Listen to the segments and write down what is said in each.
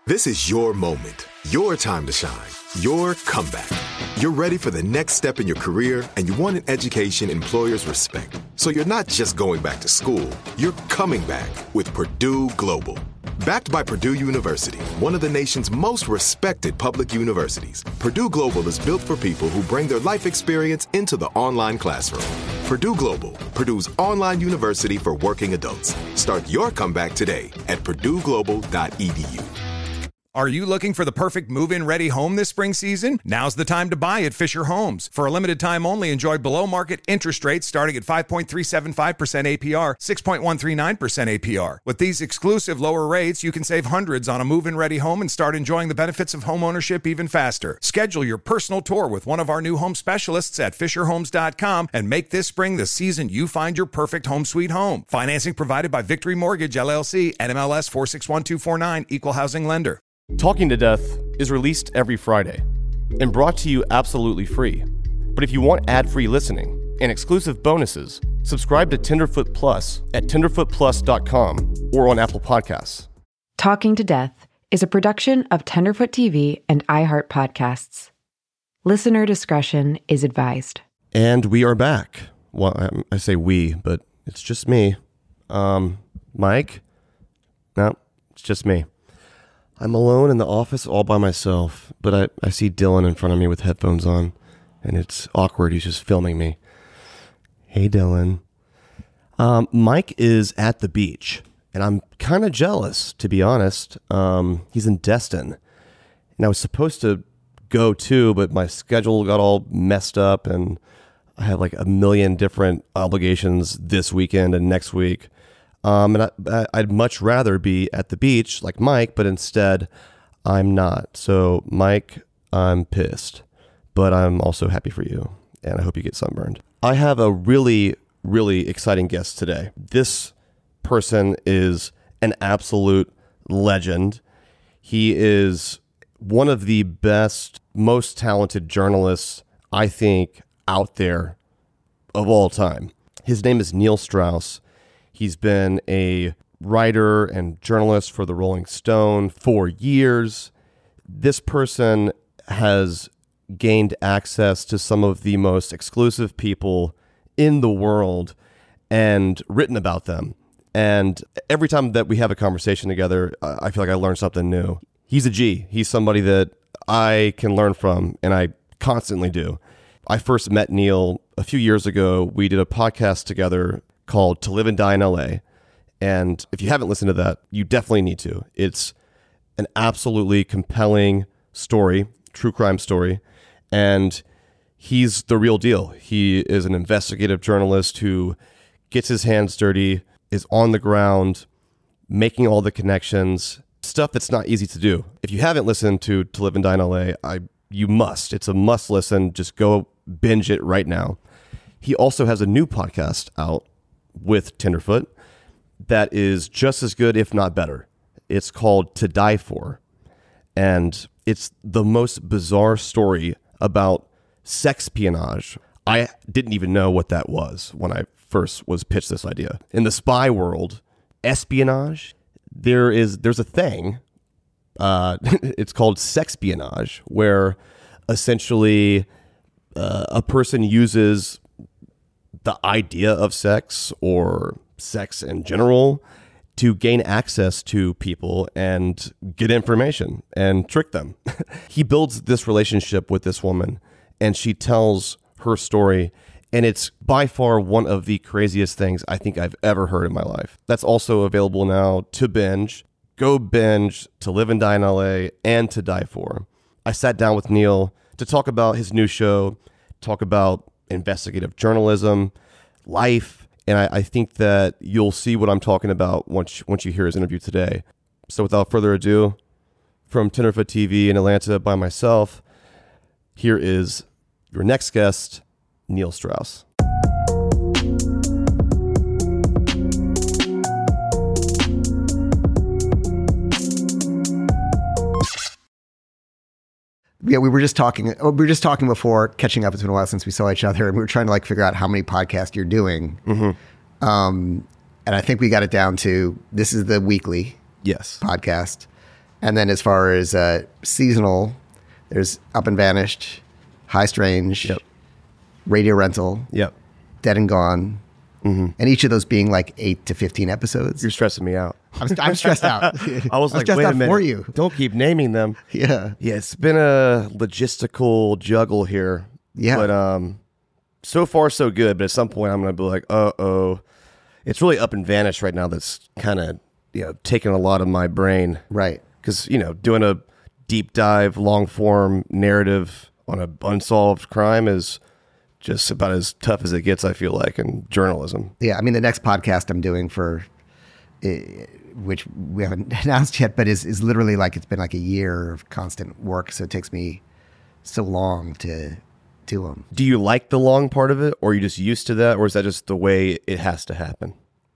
This is your moment, your time to shine, your comeback. You're ready for the next step in your career, and you want an education employers respect. So you're not just going back to school, you're coming back with Purdue Global. Backed by Purdue University, one of the nation's most respected public universities, Purdue Global is built for people who bring their life experience into the online classroom. Purdue Global, Purdue's online university for working adults. Start your comeback today at purdueglobal.edu. Are you looking for the perfect move-in ready home this spring season? Now's the time to buy at Fisher Homes. For a limited time only, enjoy below-market interest rates starting at 5.375% APR, 6.139% APR. With these exclusive lower rates, you can save hundreds on a move-in ready home and start enjoying the benefits of homeownership even faster. Schedule your personal tour with one of our new home specialists at FisherHomes.com and make this spring the season you find your perfect home sweet home. Financing provided by Victory Mortgage, LLC, NMLS 461249, Equal Housing Lender. Talking to Death is released every Friday and brought to you absolutely free. But if you want ad-free listening and exclusive bonuses, subscribe to Tenderfoot Plus at tenderfootplus.com or on Apple Podcasts. Talking to Death is a production of Tenderfoot TV and iHeart Podcasts. Listener discretion is advised. And we are back. Well, I say we, but it's just me. Mike? No, it's just me. I'm alone in the office all by myself, but I see Dylan in front of me with headphones on, and it's awkward. He's just filming me. Hey, Dylan. Mike is at the beach, and I'm kind of jealous, to be honest. He's in Destin, and I was supposed to go too, but my schedule got all messed up, and I have like a million different obligations this weekend and next week. And I'd much rather be at the beach like Mike, but instead I'm not. So Mike, I'm pissed, but I'm also happy for you, and I hope you get sunburned. I have a really, really exciting guest today. This person is an absolute legend. He is one of the best, most talented journalists, I think, out there of all time. His name is Neil Strauss. He's been a writer and journalist for the Rolling Stone for years. This person has gained access to some of the most exclusive people in the world and written about them. And every time that we have a conversation together, I feel like I learn something new. He's a G. He's somebody that I can learn from, and I constantly do. I first met Neil a few years ago. We did a podcast together called To Live and Die in LA. And if you haven't listened to that, you definitely need to. It's an absolutely compelling story, true crime story. And he's the real deal. He is an investigative journalist who gets his hands dirty, is on the ground, making all the connections, stuff that's not easy to do. If you haven't listened to Live and Die in LA, you must. It's a must listen. Just go binge it right now. He also has a new podcast out with Tenderfoot that is just as good, if not better. It's called To Die For. And it's the most bizarre story about sexpionage. I didn't even know what that was when I first was pitched this idea. In the spy world, espionage, there's a thing. It's called sexpionage, where essentially a person uses the idea of sex or sex in general to gain access to people and get information and trick them. He builds this relationship with this woman, and she tells her story, and it's by far one of the craziest things I think I've ever heard in my life. That's also available now to binge. Go binge To Live and Die in LA and To Die For. I sat down with Neil to talk about his new show, talk about investigative journalism, life, and I think that you'll see what I'm talking about once you hear his interview today. So without further ado, from Tenderfoot TV in Atlanta by myself, here is your next guest, Neil Strauss. Yeah, we were just talking before catching up. It's been a while since we saw each other, and we were trying to figure out how many podcasts you're doing. Mm-hmm. And I think we got it down to this is the weekly podcast. And then as far as seasonal, there's Up and Vanished, High Strange, Radio Rental, Dead and Gone, and each of those being like 8 to 15 episodes. You're stressing me out. I'm stressed out. I was like, stressed wait a out minute. for you. Don't keep naming them. Yeah. Yeah, it's been a logistical juggle here. Yeah. But so far so good. But at some point I'm going to be like, uh-oh. It's really Up and Vanished right now that's kind of, taking a lot of my brain. Right. Because, doing a deep dive, long form narrative on an unsolved crime is just about as tough as it gets, I feel like, in journalism. Yeah. I mean, the next podcast I'm doing which we haven't announced yet, but is literally like, it's been like a year of constant work. So it takes me so long to do them. Do you like the long part of it, or are you just used to that, or is that just the way it has to happen?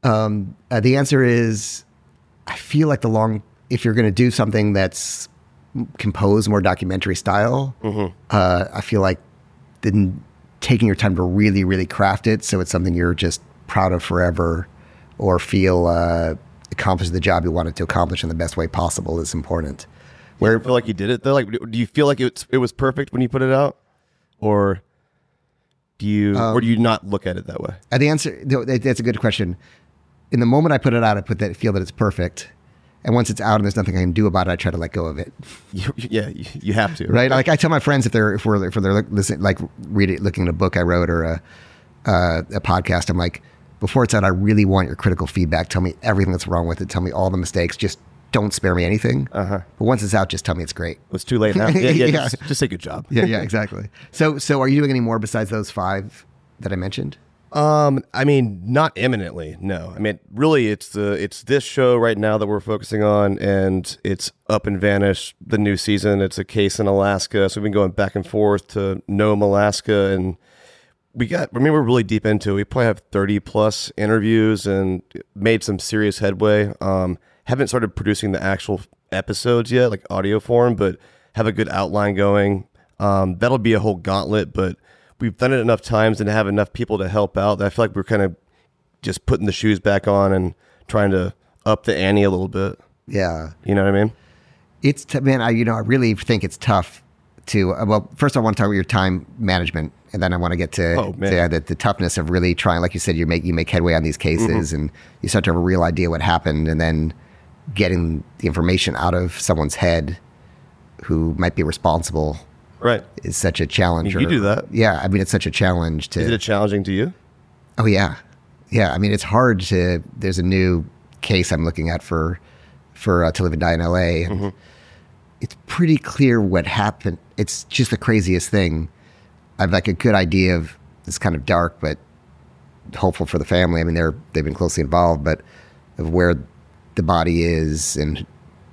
The answer is, I feel like if you're going to do something that's composed more documentary style, I feel like then taking your time to really, really craft it so it's something you're just proud of forever, or feel accomplished the job you wanted to accomplish in the best way possible is important. Where I feel like you did it though. Like, do you feel like it was perfect when you put it out, or do you not look at it that way? The answer, that's a good question. In the moment I put it out, I feel that it's perfect. And once it's out and there's nothing I can do about it, I try to let go of it. You have to, right? Like I tell my friends if they're listening, like looking at a book I wrote or a podcast, I'm like, before it's out, I really want your critical feedback. Tell me everything that's wrong with it. Tell me all the mistakes. Just don't spare me anything. But once it's out, just tell me it's great. It's too late now. Yeah. Just say good job. Yeah, exactly. So are you doing any more besides those 5 that I mentioned? I mean, not imminently, no. I mean, really, it's this show right now that we're focusing on, and it's Up and Vanish, the new season. It's a case in Alaska, so we've been going back and forth to Nome, Alaska, and we're really deep into it. We probably have 30 plus interviews and made some serious headway. Haven't started producing the actual episodes yet, like audio form, but have a good outline going. That'll be a whole gauntlet, but we've done it enough times and have enough people to help out that I feel like we're kind of just putting the shoes back on and trying to up the ante a little bit. Yeah. You know what I mean? It's, man, I really think it's tough to, well, first I want to talk about your time management, and then I want to get to the toughness of really trying, like you said, you make headway on these cases, and you start to have a real idea what happened, and then getting the information out of someone's head who might be responsible. Right. Is such a challenge. You do that. Yeah. I mean, it's such a challenge to. Is it challenging to you? Oh, yeah. Yeah. I mean, it's hard to. There's a new case I'm looking at for To Live and Die in LA. And it's pretty clear what happened. It's just the craziest thing. I have like a good idea of, it's kind of dark, but hopeful for the family. I mean, they've been closely involved, but of where the body is and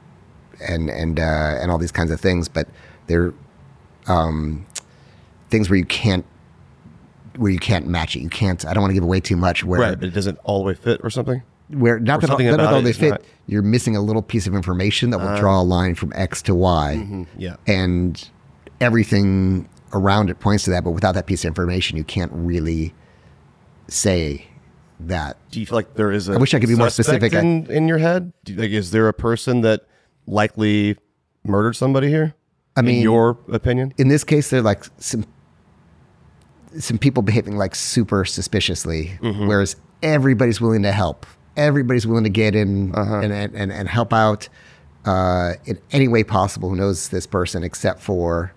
all these kinds of things. But they're things where you can't match it. You can't. I don't want to give away too much. Where but it doesn't all the way fit or something. Where not that all they fit. You're missing a little piece of information that will draw a line from X to Y. Yeah, and everything around it points to that. But without that piece of information, you can't really say that. Do you feel like there is a? I wish I could be more specific. In your head, is there a person that likely murdered somebody here? I mean, in your opinion? In this case, they're like some people behaving like super suspiciously, whereas everybody's willing to help. Everybody's willing to get in and help out in any way possible who knows this person, except for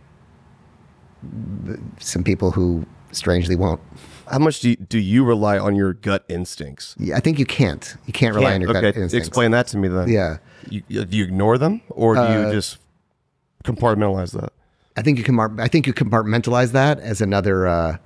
some people who strangely won't. How much do you rely on your gut instincts? Yeah, I think you can't. You can't rely on your gut instincts. Explain that to me then. Yeah. Do you ignore them, or do you just compartmentalize that? I think you compartmentalize that as another.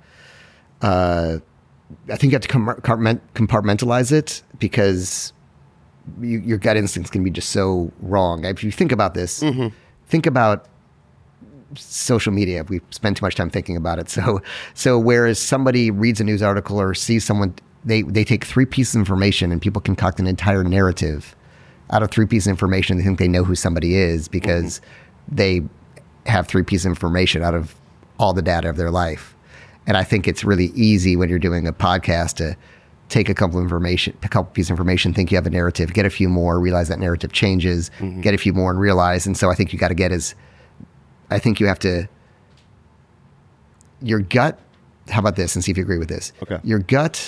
I think you have to compartmentalize it because your gut instincts can be just so wrong. If you think about this, think about social media. We spend too much time thinking about it. So whereas somebody reads a news article or sees someone, they take 3 pieces of information and people concoct an entire narrative out of 3 pieces of information. They think they know who somebody is because they have 3 pieces of information out of all the data of their life. And I think it's really easy when you're doing a podcast take a couple pieces of information, think you have a narrative, get a few more, realize that narrative changes, get a few more and realize. And so I think you got to your gut. How about this? And see if you agree with this. Okay. Your gut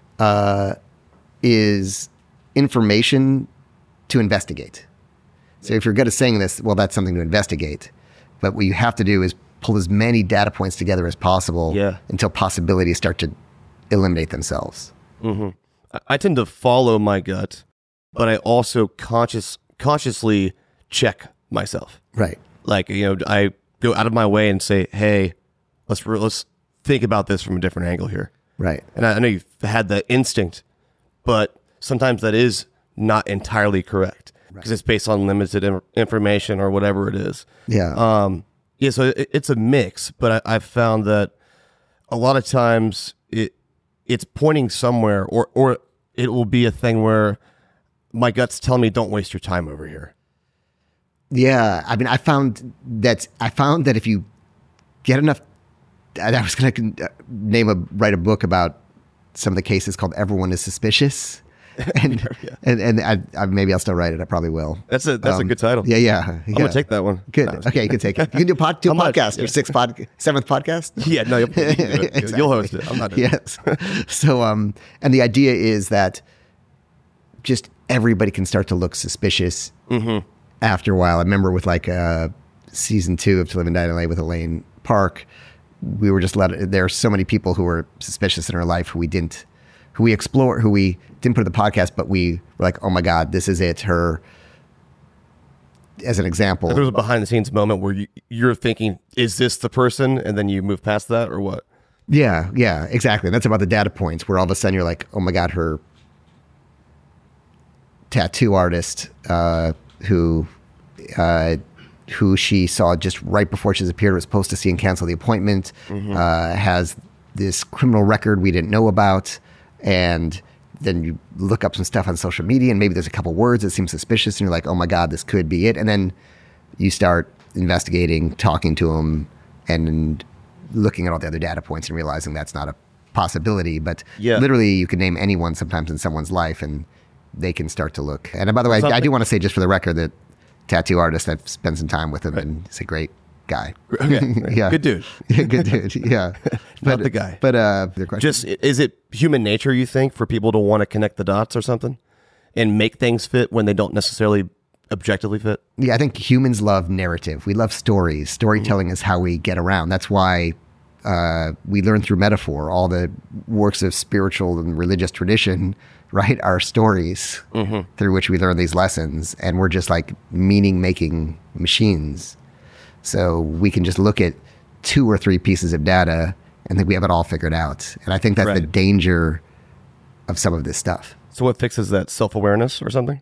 is information to investigate. So if your gut is saying this, well, that's something to investigate. But what you have to do is pull as many data points together as possible until possibilities start to eliminate themselves. Mm-hmm. I tend to follow my gut, but I also consciously check myself. Right. Like, I go out of my way and say, hey, let's think about this from a different angle here. Right. And I know you've had that instinct, but sometimes that is not entirely correct because it's based on limited information or whatever it is. Yeah. So it's a mix, but I've found that a lot of times it's pointing somewhere, or it will be a thing where my gut's telling me, don't waste your time over here. Yeah. I mean, I found that if you get enough, I was going to write a book about some of the cases called Everyone is Suspicious. And I maybe I'll still write it. I probably will. That's a good title. Yeah. I'm gonna take that one. Good. No, okay, you can take it. You can do a podcast. Your seventh podcast. Yeah, no, you'll host it. I'm not doing it. Yes. So, and the idea is that just everybody can start to look suspicious after a while. I remember with season 2 of To Live and Die in LA with Elaine Park, we were just there are so many people who were suspicious in our life who we didn't put in the podcast, but we were like, oh my God, this is it. Her, as an example. There was a behind the scenes moment where you're thinking, is this the person? And then you move past that or what? Yeah, exactly. And that's about the data points where all of a sudden you're like, oh my God, her tattoo artist who she saw just right before she disappeared, was supposed to see and cancel the appointment, has this criminal record we didn't know about. And then you look up some stuff on social media and maybe there's a couple words that seem suspicious and you're like, oh my God, this could be it. And then you start investigating, talking to them and looking at all the other data points and realizing that's not a possibility. But literally you can name anyone sometimes in someone's life and they can start to look. And by the way, I do want to say just for the record that tattoo artist, I've spent some time with him and he's a great guy. Okay. Yeah. Good dude. Yeah, good dude. Yeah. Not the guy. But the question. Just, is it human nature, you think, for people to want to connect the dots or something and make things fit when they don't necessarily objectively fit? Yeah, I think humans love narrative. We love stories. Storytelling is how we get around. That's why we learn through metaphor. All the works of spiritual and religious tradition, right, are stories through which we learn these lessons. And we're just like meaning-making machines. So we can just look at 2 or 3 pieces of data and think we have it all figured out. And I think that's the danger of some of this stuff. So what fixes that? Self-awareness or something?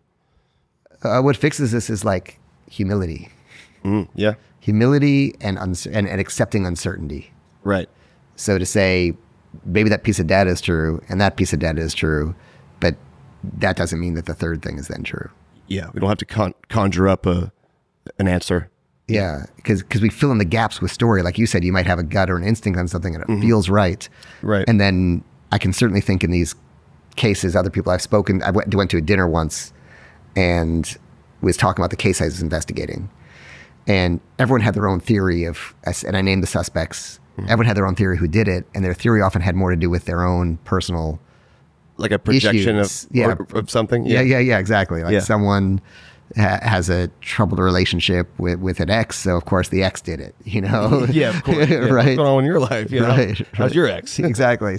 What fixes this is like humility. Yeah. Humility and accepting uncertainty. Right. So to say, maybe that piece of data is true and that piece of data is true, but that doesn't mean that the third thing is then true. Yeah. We don't have to conjure up an answer. Yeah, because we fill in the gaps with story. Like you said, you might have a gut or an instinct on something and it feels right. Right. And then I can certainly think in these cases, other people I've spoken, I went to a dinner once and was talking about the case I was investigating. And everyone had their own theory and I named the suspects. Everyone had their own theory who did it. And their theory often had more to do with their own personal like a projection issues. of something? Yeah, exactly. Like someone has a troubled relationship with an ex, so of course the ex did it, Yeah, of course. Yeah. Right. What's going on in your life? Right. How's your ex? Exactly.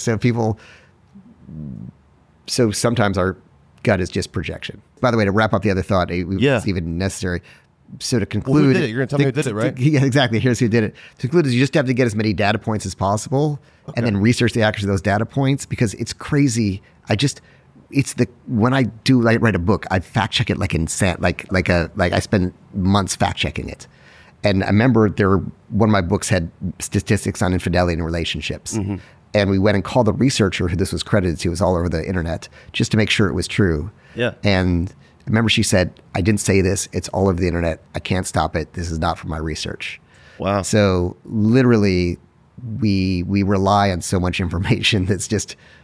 So sometimes our gut is just projection. By the way, to wrap up the other thought, it's even necessary. So to conclude, who did it? You're going to tell me who did it, right? Yeah, exactly. Here's who did it. To conclude is you just have to get as many data points as possible and then research the accuracy of those data points because it's crazy. When I write a book, I fact check it like I spend months fact checking it. And I remember one of my books had statistics on infidelity in relationships. And we went and called the researcher who this was credited to, it was all over the internet, just to make sure it was true. Yeah. And I remember she said, I didn't say this, it's all over the internet. I can't stop it. This is not from my research. Wow. So literally we rely on so much information that's just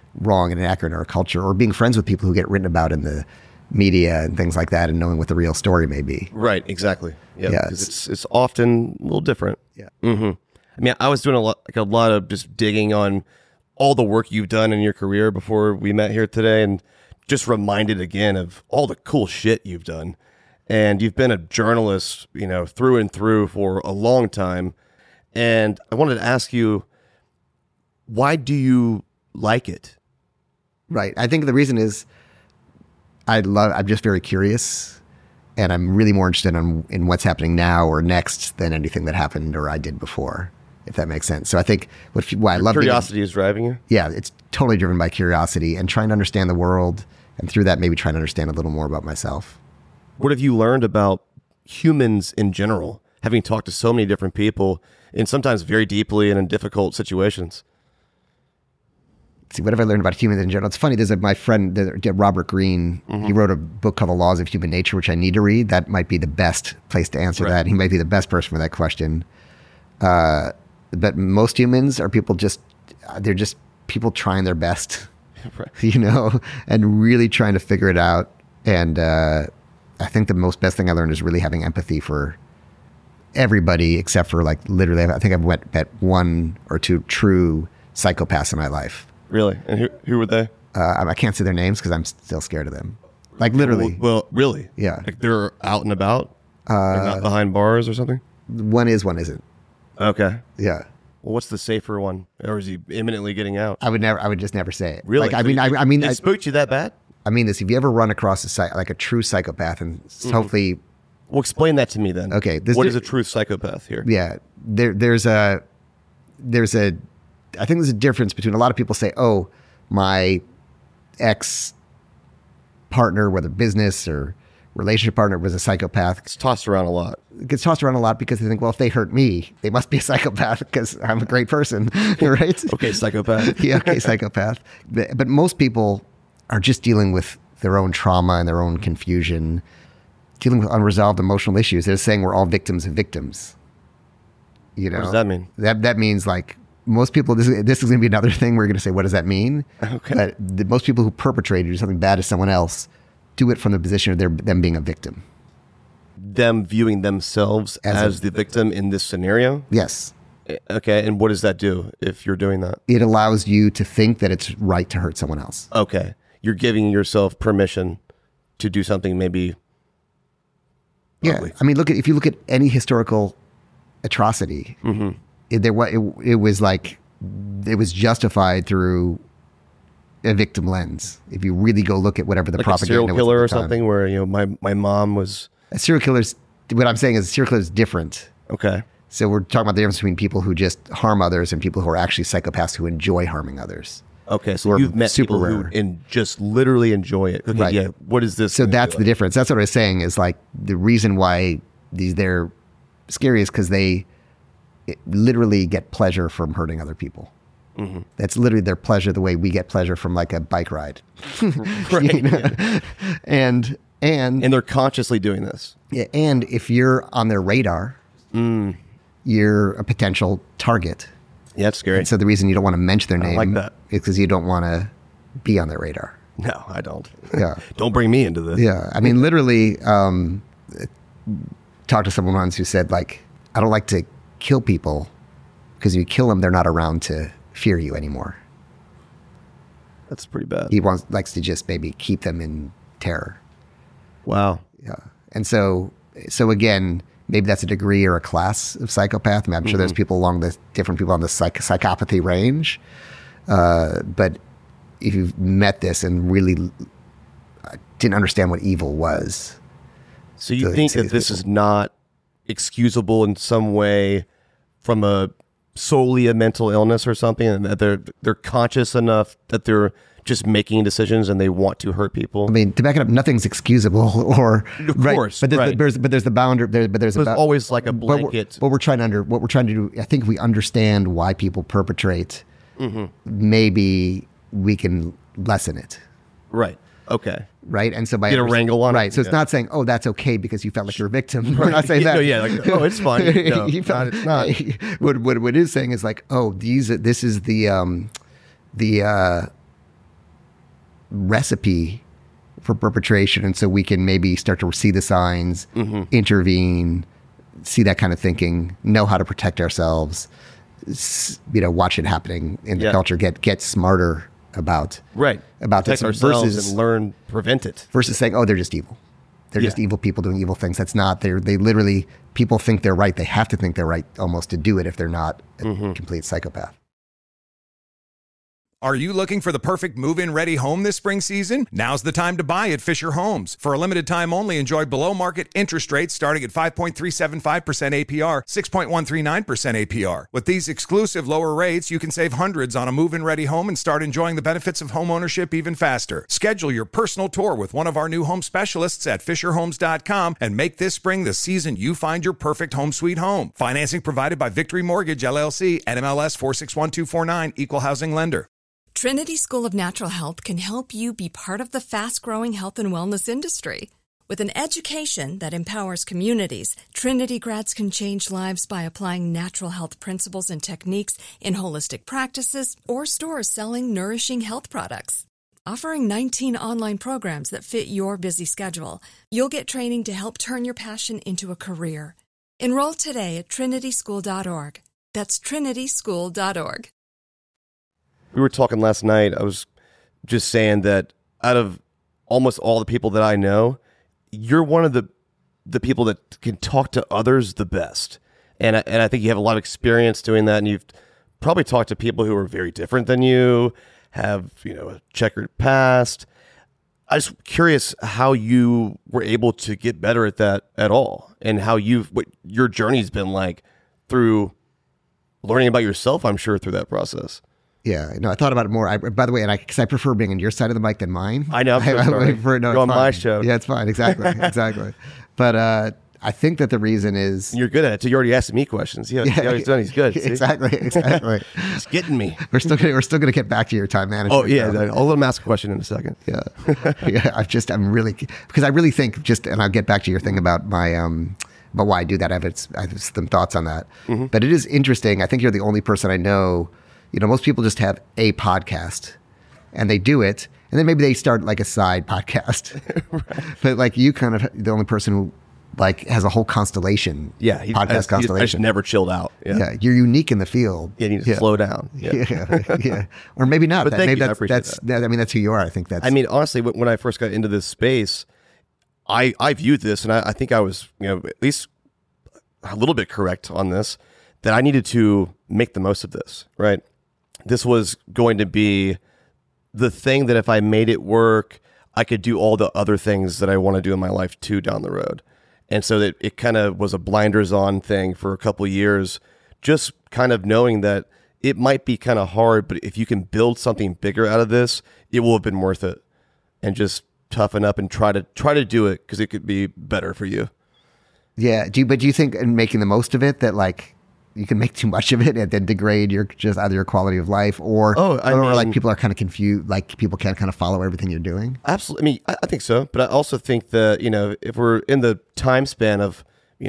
wrong and inaccurate in our culture, or being friends with people who get written about in the media and things like that, and knowing what the real story may be. Right, exactly. Yeah, Yeah, 'cause it's often a little different. Yeah. I mean, I was doing a lot of just digging on all the work you've done in your career before we met here today, and just reminded again of all the cool shit you've done. And you've been a journalist, through and through for a long time. And I wanted to ask you, why do you like it? Right. I think the reason is I'm just very curious, and I'm really more interested in what's happening now or next than anything that happened or I did before, if that makes sense. So I think why I love curiosity is driving you. Yeah, it's totally driven by curiosity and trying to understand the world, and through that maybe trying to understand a little more about myself. What have you learned about humans in general, having talked to so many different people, and sometimes very deeply and in difficult situations? See, what have I learned about humans in general? It's funny. There's my friend, Robert Greene. He wrote a book called The Laws of Human Nature, which I need to read. That might be the best place to answer that. He might be the best person for that question. But most humans are they're just people trying their best, and really trying to figure it out. And I think the best thing I learned is really having empathy for everybody, except for literally, I think I've met one or two true psychopaths in my life. Really? And who were they? I can't say their names because I'm still scared of them. Literally. Well, really? Yeah. They're out and about? Not behind bars or something? One is, one isn't. Okay. Yeah. Well, what's the safer one? Or is he imminently getting out? I would just never say it. Really? It spooked you that bad? I mean this. If you ever run across a true psychopath, and hopefully, well, explain that to me then. Okay, what is a true psychopath here? Yeah, there's a I think there's a difference between a lot of people say, oh, my ex partner, whether business or relationship partner, was a psychopath. It's tossed around a lot. It gets tossed around a lot because they think, well, if they hurt me, they must be a psychopath because I'm a great person, right? Okay, psychopath. Yeah, okay, psychopath. But most people are just dealing with their own trauma and their own confusion, dealing with unresolved emotional issues. They're saying we're all victims of victims. What does that mean? That means most people, this is going to be another thing we're going to say, what does that mean? Okay. But most people who perpetrate or do something bad to someone else do it from the position of them being a victim. Them viewing themselves as the victim in this scenario? Yes. Okay, and what does that do if you're doing that? It allows you to think that it's right to hurt someone else. Okay. You're giving yourself permission to do something maybe ugly. I mean, if you look at any historical atrocity, it was justified through a victim lens. If you really go look at whatever the propaganda serial killer was or something, where my mom was a serial killer. What I'm saying is, a serial killer is different. Okay. So we're talking about the difference between people who just harm others and people who are actually psychopaths who enjoy harming others. Okay, so you've met people who just literally enjoy it. Okay, right. Yeah. What is this? So that's the difference. That's what I was saying is the reason why they're scary is because they literally get pleasure from hurting other people. Mm-hmm. That's literally their pleasure, the way we get pleasure from a bike ride. Right. Yeah. And they're consciously doing this. Yeah, and if you're on their radar, you're a potential target. Yeah, that's scary. And so the reason you don't want to mention their name like that. is because you don't want to be on their radar. No, I don't. Yeah. Don't bring me into this. Yeah. I mean, literally, talked to someone once who said, I don't like to kill people because you kill them, they're not around to fear you anymore. That's pretty bad. He likes to just maybe keep them in terror. Wow. Yeah. And so again, maybe that's a degree or a class of psychopath. I mean, I'm sure there's different people on the psychopathy range. But if you've met this and really didn't understand what evil was. So you think that this is not excusable in some way from solely a mental illness or something, and that they're conscious enough that they're just making decisions and they want to hurt people? I mean, to back it up, nothing's excusable or of course, but there's the boundary. There's always a blanket. What we're trying to do, I think, if we understand why people perpetrate, maybe we can lessen it. Right. Okay. Right. And so by get a wrangle on it. Right. So it's not saying, oh, that's okay because you felt like you're a victim. We're not saying that. No, yeah. Oh, it's fine. No, it's not. What it is saying is oh, this is the recipe for perpetration. And so we can maybe start to see the signs, intervene, see that kind of thinking, know how to protect ourselves, watch it happening in the culture, get smarter about protect this ourselves versus and learn, prevent it. Versus saying, oh, they're just evil. They're just evil people doing evil things. That's not, they literally, people think they're right. They have to think they're right almost to do it if they're not a complete psychopath. Are you looking for the perfect move-in ready home this spring season? Now's the time to buy at Fisher Homes. For a limited time only, enjoy below-market interest rates starting at 5.375% APR, 6.139% APR. With these exclusive lower rates, you can save hundreds on a move-in ready home and start enjoying the benefits of home ownership even faster. Schedule your personal tour with one of our new home specialists at FisherHomes.com and make this spring the season you find your perfect home sweet home. Financing provided by Victory Mortgage, LLC, NMLS 461249, Equal Housing Lender. Trinity School of Natural Health can help you be part of the fast-growing health and wellness industry. With an education that empowers communities, Trinity grads can change lives by applying natural health principles and techniques in holistic practices or stores selling nourishing health products. Offering 19 online programs that fit your busy schedule, you'll get training to help turn your passion into a career. Enroll today at trinityschool.org. That's trinityschool.org. We were talking last night. I was just saying that out of almost all the people that I know, you're one of the people that can talk to others the best. And I think you have a lot of experience doing that. And you've probably talked to people who are very different than you, have, a checkered past. I was curious how you were able to get better at that at all, and how what your journey's been like through learning about yourself, I'm sure, through that process. Yeah, no, I thought about it more. By the way, because I prefer being on your side of the mic than mine. I know. I'm so sorry. Go on my show. Yeah, it's fine. Exactly. But I think that the reason is you're good at it. So you already asked me questions. Yeah, he's done. He's good. See? Exactly. He's getting me. We're still gonna get back to your time management. Oh yeah, I'll let him ask a question in a second. Yeah, I'm really, because I really think and I'll get back to your thing about my about why I do that. I have some thoughts on that. But it is interesting. I think you're the only person I know. Most people just have a podcast and they do it, and then maybe they start like a side podcast. Right. But like you kind of the only person who like has a whole constellation. Yeah. Podcast constellation. I just never chilled out. Yeah. You're unique in the field. You need to slow down. Yeah. Or maybe not. But maybe that's who you are. I think that's. I mean, honestly, when I first got into this space, I viewed this, and I think I was, at least a little bit correct on this, that I needed to make the most of this, right? This was going to be the thing that if I made it work, I could do all the other things that I want to do in my life too down the road. And so that it kind of was a blinders on thing for a couple of years, just kind of knowing that it might be kind of hard, but if you can build something bigger out of this, it will have been worth it. And just toughen up and try to do it, because it could be better for you. Yeah. Do you think in making the most of it that like you can make too much of it and then degrade either your quality of life or like people are kind of confused, like people can't kind of follow everything you're doing? Absolutely. I mean, I think so, but I also think that, if we're in the time span of,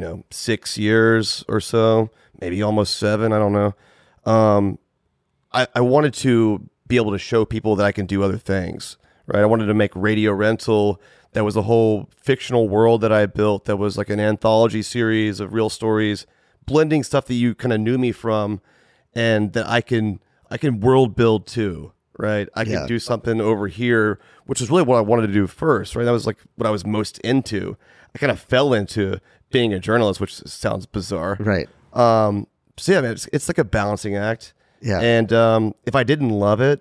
6 years or so, maybe almost 7, I don't know. I wanted to be able to show people that I can do other things, right? I wanted to make Radio Rental. That was a whole fictional world that I built. That was like an anthology series of real stories, blending stuff that you kind of knew me from, and that I can world build too, right? I can do something over here, which is really what I wanted to do first, right? That was like what I was most into. I kind of fell into being a journalist, which sounds bizarre, right? So yeah, man, it's like a balancing act. Yeah. And if I didn't love it,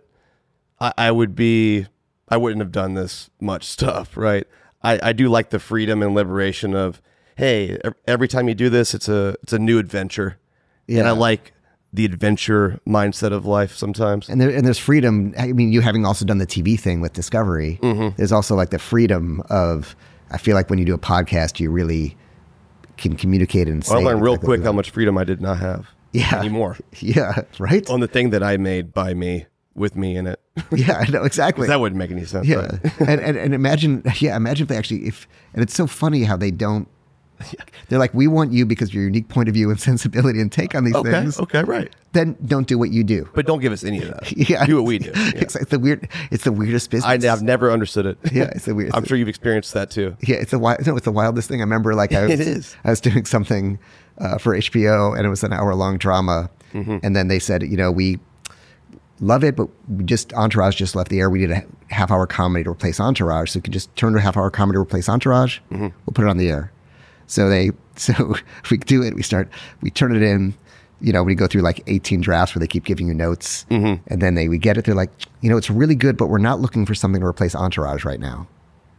I wouldn't have done this much stuff, right? I do like the freedom and liberation of, hey, every time you do this, it's a new adventure. Yeah. And I like the adventure mindset of life sometimes. And there's freedom. I mean, you having also done the TV thing with Discovery, there's also like the freedom of, I feel like when you do a podcast, you really can communicate and say. I learned real quick how much freedom I did not have anymore. Yeah, right? On the thing that I made by me, with me in it. Yeah, I know, exactly. That wouldn't make any sense. Yeah. Right? and imagine if they actually, and it's so funny how they don't They're like, we want you because of your unique point of view and sensibility and take on these things. Okay, right. Then don't do what you do. But don't give us any of that. Yeah. Do what we do. Yeah. It's like it's the weirdest business. I've never understood it. Yeah, it's the weird. I'm sure you've experienced that too. Yeah, it's the wildest thing. I remember like I was doing something for HBO and it was an hour-long drama. And then they said, we love it, but Entourage just left the air. We need a half-hour comedy to replace Entourage. So we can just turn to a half-hour comedy to replace Entourage. We'll put it on the air. So if we do it, we turn it in, we go through like 18 drafts where they keep giving you notes. And then we get it. They're like, it's really good, but we're not looking for something to replace Entourage right now.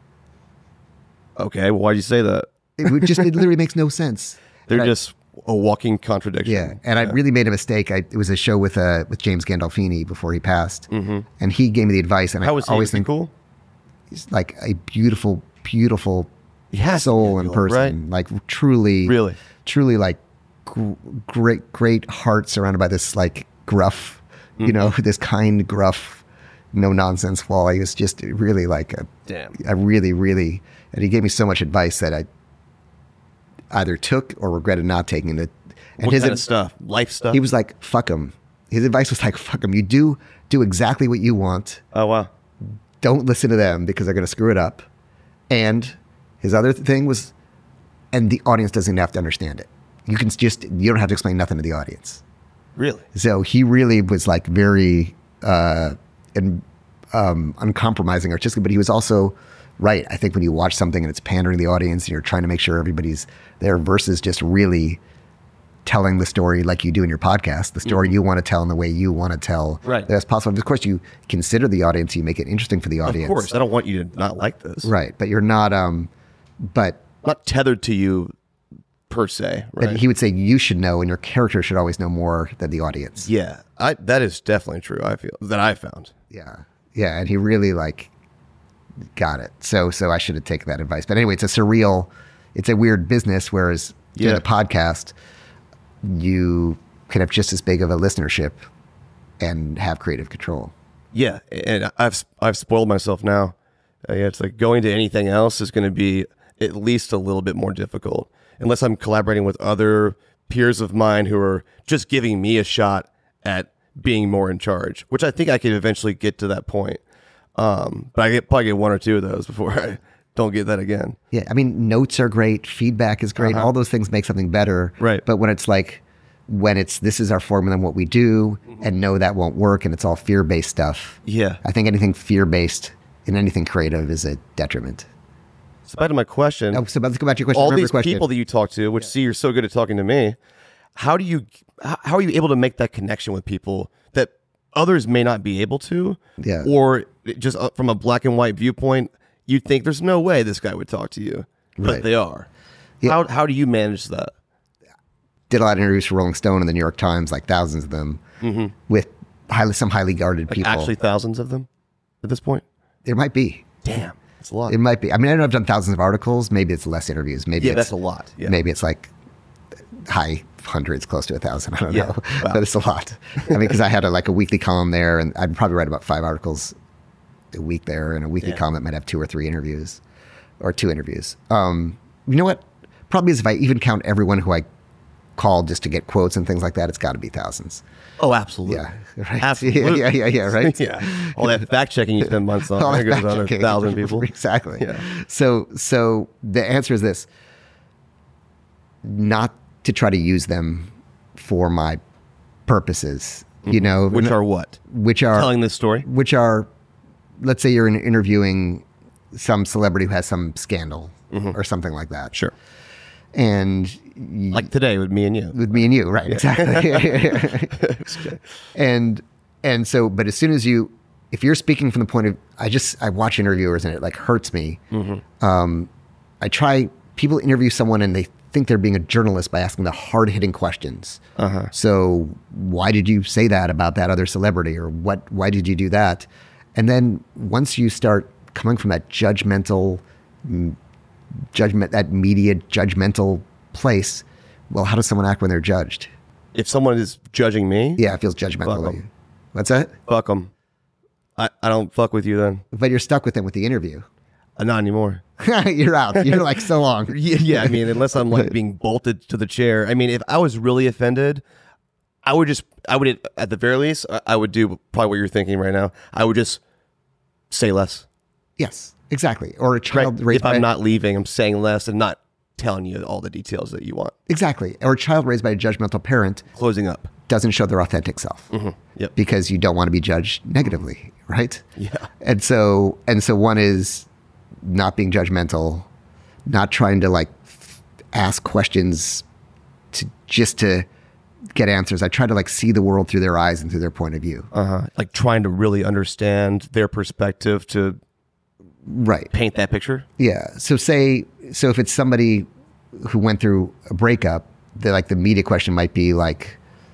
Okay, well, why'd you say that? It literally makes no sense. They're just a walking contradiction. Yeah, and I really made a mistake. It was a show with James Gandolfini before he passed, and he gave me the advice. And How was he? always Is he think cool? he's like a beautiful, beautiful has to soul be and cool, person. right? Like truly, like great heart surrounded by this like gruff, this kind, gruff, no nonsense wall. He was just really like a really, really, and he gave me so much advice that I either took or regretted not taking it. And What kind of stuff? Life stuff? He was like, fuck him. His advice was like, fuck him. You do exactly what you want. Oh, wow. Don't listen to them because they're going to screw it up. And his other thing was, and the audience doesn't have to understand it. You don't have to explain nothing to the audience. Really? So he really was like very uncompromising artistically, but he was also right. I think when you watch something and it's pandering to the audience and you're trying to make sure everybody's there versus just really telling the story like you do in your podcast, the story you want to tell in the way you want to tell. Right. That's possible. Of course, you consider the audience, you make it interesting for the audience. Of course. I don't want you to not like this. Right. But you're not, but Not tethered to you per se. Right. but he would say you should know and your character should always know more than the audience. Yeah. That is definitely true, I feel. That I found. Yeah. Yeah. And he really like got it. So I should have taken that advice. But anyway, it's a weird business. Whereas doing a podcast, you can have just as big of a listenership and have creative control. Yeah. And I've spoiled myself now. It's like going to anything else is going to be at least a little bit more difficult unless I'm collaborating with other peers of mine who are just giving me a shot at being more in charge, which I think I could eventually get to that point. But I probably get one or two of those before I don't get that again. Yeah. I mean, notes are great. Feedback is great. All those things make something better. Right. But when it's this is our formula and what we do and no, that won't work. And it's all fear-based stuff. Yeah. I think anything fear-based in anything creative is a detriment. So back to my question. Oh, so let's go back to your question. All Remember these your question. people that you talk to, which see you're so good at talking to me, how are you able to make that connection with people that others may not be able to? Yeah. Or just from a black and white viewpoint, you'd think there's no way this guy would talk to you, but Right. they are. Yeah. How do you manage that? Did a lot of interviews for Rolling Stone and the New York Times, like thousands of them, with some highly guarded people. Actually, thousands of them at this point. There might be. Damn, that's a lot. It might be. I mean, I know I've done thousands of articles. Maybe it's less interviews. Maybe That's a lot. Yeah. Maybe it's like high hundreds, close to 1,000. I don't know, Wow. but it's a lot. I mean, because I had a weekly column there, and I'd probably write about 5 articles a week there, and a weekly column that might have 2 or 3 interviews, or 2 interviews. You know what? Probably is if I even count everyone who I called just to get quotes and things like that, it's got to be thousands. Oh, absolutely. Yeah, right. Absolutely. Yeah, right. Yeah. All that fact checking you spend months on. All There that goes another fact-checking. 1,000 people. Exactly. Yeah. So the answer is this: not to try to use them for my purposes. You know, Which are what? which are Telling this story? which are, let's say you're interviewing some celebrity who has some scandal or something like that. Sure. And Like today with me and you. with me and you, right? Exactly. and so, but as soon as if you're speaking from the point of, I watch interviewers and it like hurts me. People interview someone and they think they're being a journalist by asking the hard hitting questions. So why did you say that about that other celebrity, or why did you do that? And then once you start coming from that that media judgmental place, well, how does someone act when they're judged? If someone is judging me, Yeah, it feels judgmental. Fuck to 'em. you. What's that? fuck them. I don't fuck with you then. But you're stuck with them with the interview. Not anymore. You're out. You're like so long. Yeah, I mean, unless I'm like being bolted to the chair. I mean, if I was really offended, I would at the very least, I would do probably what you're thinking right now. I would just say less. Yes, exactly. Or a child raised if I'm not leaving, I'm saying less and not telling you all the details that you want. Exactly. Or a child raised by a judgmental parent Closing up. doesn't show their authentic self. Mm-hmm. Yep. Because you don't want to be judged negatively, right? Yeah. And so one is not being judgmental, not trying to like ask questions to get answers. I try to like see the world through their eyes and through their point of view. Like trying to really understand their perspective to Right. paint that picture. Yeah. So if it's somebody who went through a breakup, the media question might be like,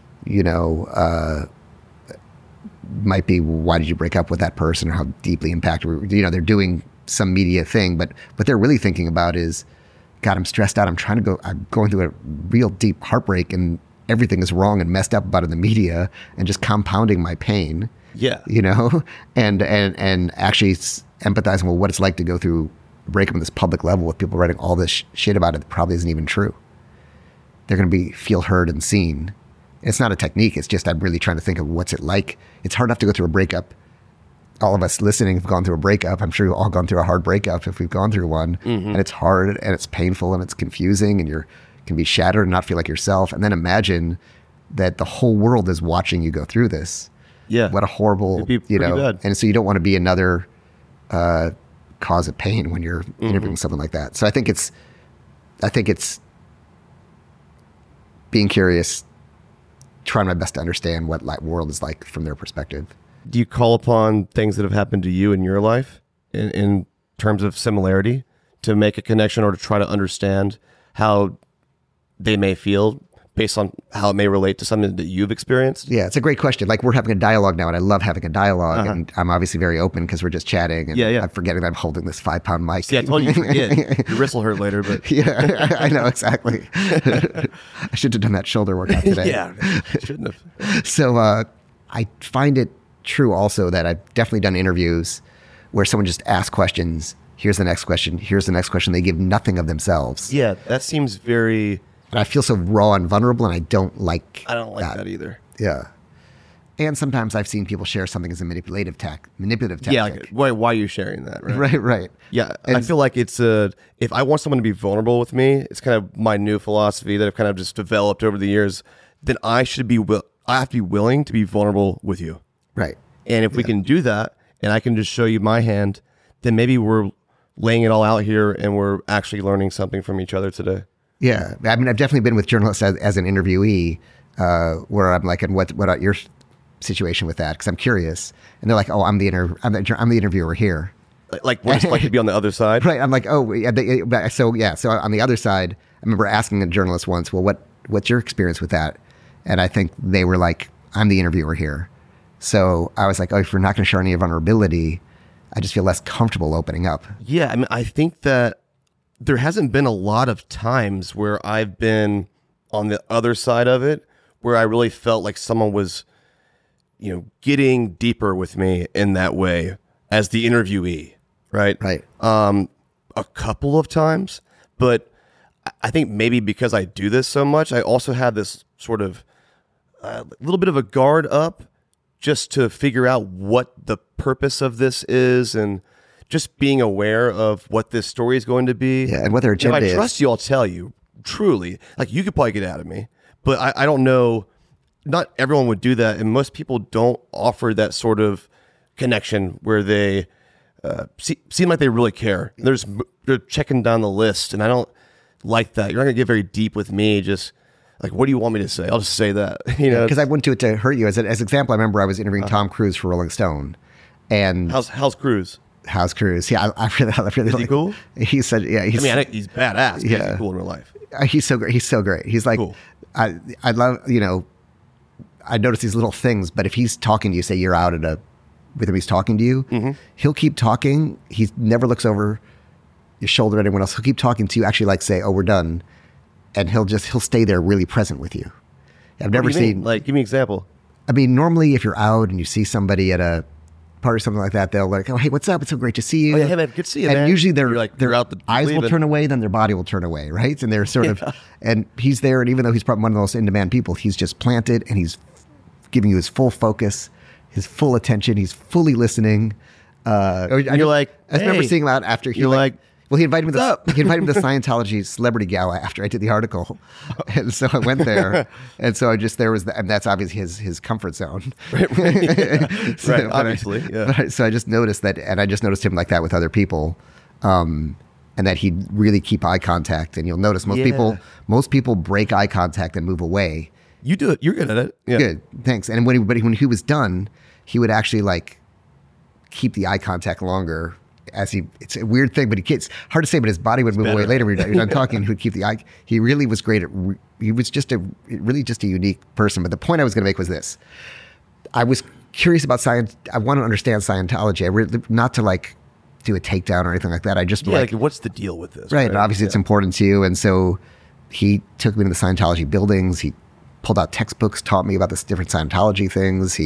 might be, why did you break up with that person, or how deeply impacted? They're doing some media thing, but what they're really thinking about is, God, I'm stressed out. I'm going through a real deep heartbreak, and everything is wrong and messed up about it in the media, and just compounding my pain. Yeah. And actually empathizing with what it's like to go through a breakup on this public level with people writing all this shit about it that probably isn't even true. They're going to feel heard and seen. It's not a technique. It's just I'm really trying to think of what's it like. It's hard enough to go through a breakup. All of us listening have gone through a breakup. I'm sure you've all gone through a hard breakup if we've gone through one. Mm-hmm. And it's hard and it's painful and it's confusing and you can be shattered and not feel like yourself. And then imagine that the whole world is watching you go through this. Yeah. What a horrible, It'd be pretty bad. And so you don't want to be another cause of pain when you're interviewing something like that. So I think it's being curious, trying my best to understand what world is like from their perspective. Do you call upon things that have happened to you in your life in terms of similarity to make a connection or to try to understand how they may feel based on how it may relate to something that you've experienced? Yeah, it's a great question. Like, we're having a dialogue now, and I love having a dialogue, and I'm obviously very open because we're just chatting, and I'm forgetting that I'm holding this 5-pound mic. See, I told you forget. Your wrist will hurt later, but... Yeah, I know, exactly. I should have done that shoulder workout today. Yeah, shouldn't have. So I find it true also that I've definitely done interviews where someone just asks questions. Here's the next question. Here's the next question. They give nothing of themselves. Yeah, that seems very... And I feel so raw and vulnerable, and I don't like that either. Yeah. And sometimes I've seen people share something as a manipulative tactic. Yeah, like, why are you sharing that? Right. Yeah, and I feel like it's if I want someone to be vulnerable with me, it's kind of my new philosophy that I've kind of just developed over the years, then I have to be willing to be vulnerable with you. Right. And if we can do that, and I can just show you my hand, then maybe we're laying it all out here and we're actually learning something from each other today. Yeah. I mean, I've definitely been with journalists as an interviewee where I'm like, and what are your situation with that? Because I'm curious. And they're like, oh, I'm the interviewer here. Like what it's like to be on the other side? Right. I'm like, oh, yeah. So on the other side, I remember asking a journalist once, well, what's your experience with that? And I think they were like, I'm the interviewer here. So I was like, oh, if we're not going to show any vulnerability, I just feel less comfortable opening up. Yeah. I mean, I think that there hasn't been a lot of times where I've been on the other side of it, where I really felt like someone was, getting deeper with me in that way as the interviewee. Right. Right. A couple of times, but I think maybe because I do this so much, I also have this sort of little bit of a guard up just to figure out what the purpose of this is and just being aware of what this story is going to be. Yeah, and what their agenda is. If I trust you, I'll tell you, truly. Like, you could probably get out of me, but I don't know. Not everyone would do that, and most people don't offer that sort of connection where they seem like they really care. They're checking down the list, and I don't like that. You're not going to get very deep with me, just... Like, what do you want me to say? I'll just say that, Because I wouldn't do it to hurt you. As example, I remember I was interviewing Tom Cruise for Rolling Stone, and how's Cruise? How's Cruise? Yeah, I really. Is he cool? He said, yeah. He's badass. Yeah, he's cool in real life. He's so great. He's so great. He's like, cool. I love. I notice these little things, but if he's talking to you, say you're out with him, he's talking to you, he'll keep talking. He never looks over your shoulder at anyone else. He'll keep talking to you. Actually, like say, oh, we're done. And he'll stay there really present with you. I've never seen... Like, give me an example. I mean, normally if you're out and you see somebody at a party or something like that, they'll like, oh, hey, what's up? It's so great to see you. Oh, yeah, hey, man, good to see you, and man. usually You're like, their you're out the eyes will leaving. turn away, then their body will turn away, right? And they're sort of, and he's there, and even though he's probably one of the most in-demand people, he's just planted, and he's giving you his full focus, his full attention. He's fully listening. I remember seeing him out after he he invited me to the Scientology celebrity gala after I did the article, and so I went there, and so and that's obviously his comfort zone, right? Obviously, yeah. So I just noticed that, and I just noticed him like that with other people, and that he'd really keep eye contact. And you'll notice most people break eye contact and move away. You do it. You're good at it. Yeah. Good, thanks. And when he was done, he would actually like keep the eye contact longer. It's a weird thing, but it's hard to say, but his body would move away later when you're done talking. He would keep the eye. He really was great he was just a unique person. But the point I was going to make was this. I was curious about science. I want to understand Scientology. Not to like do a takedown or anything like that. I just like what's the deal with this? Right. And obviously it's important to you. And so he took me to the Scientology buildings. He pulled out textbooks, taught me about the different Scientology things.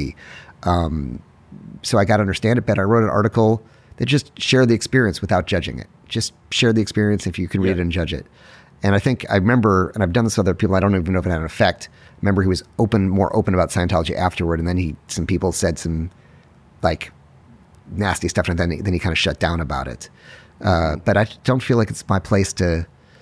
So I got to understand it better. I wrote an article that just shared the experience without judging it. Just share the experience if you can read it and judge it. And I think I remember, and I've done this with other people, I don't even know if it had an effect. I remember he was more open about Scientology afterward, and then some people said some like nasty stuff, and then he kind of shut down about it. But I don't feel like it's my place to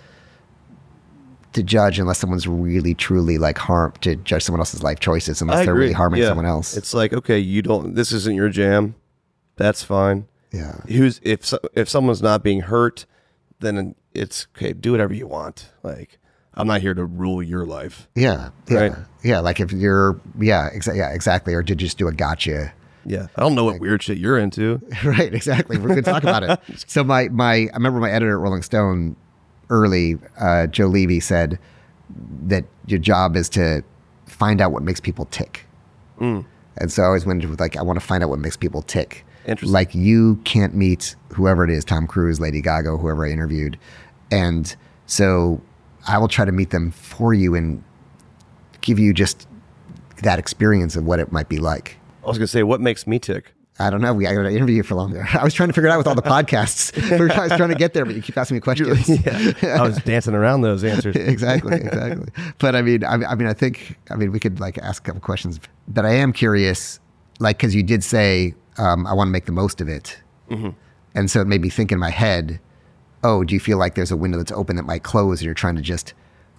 judge unless someone's really truly like to judge someone else's life choices unless they're really harming someone else. It's like, okay, this isn't your jam. That's fine. Yeah. If someone's not being hurt, then it's okay. Do whatever you want. Like, I'm not here to rule your life. Yeah. Right? Yeah. Like if you're, exactly. Or did you just do a gotcha? Yeah. I don't know what weird shit you're into. Right. Exactly. We're going to talk about it. So I remember my editor at Rolling Stone early, Joe Levy, said that your job is to find out what makes people tick. And so I always went with I want to find out what makes people tick. Interesting. Like you can't meet whoever it is, Tom Cruise, Lady Gaga, whoever I interviewed. And so I will try to meet them for you and give you just that experience of what it might be like. I was going to say, what makes me tick? I don't know. I got to interview you for longer. I was trying to figure it out with all the podcasts. I was trying to get there, but you keep asking me questions. I was dancing around those answers. Exactly. But I mean, we could like ask a couple questions. But I am curious, like, because you did say I want to make the most of it, and so it made me think in my head, oh, do you feel like there's a window that's open that might close, and you're trying to just?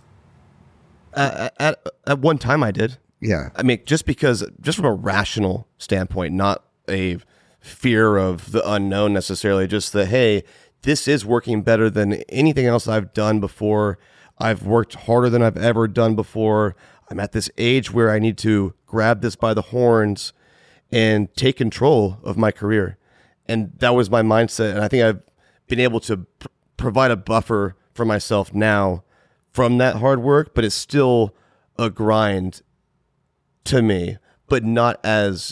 At one time, I did. Yeah. I mean, just from a rational standpoint, not a fear of the unknown necessarily, just that, hey, this is working better than anything else I've done before. I've worked harder than I've ever done before. I'm at this age where I need to grab this by the horns and take control of my career. And that was my mindset. And I think I've been able to provide a buffer for myself now from that hard work, but it's still a grind to me, but not as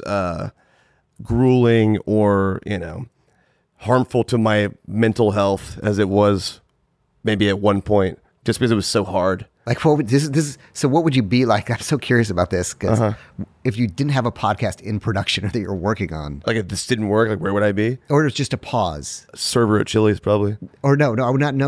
grueling or, harmful to my mental health as it was maybe at one point, just because it was so hard. Like, so what would you be like? I'm so curious about this, because if you didn't have a podcast in production or that you're working on, like if this didn't work, like where would I be? Or it was just a pause. Server at Chili's, probably. Or not.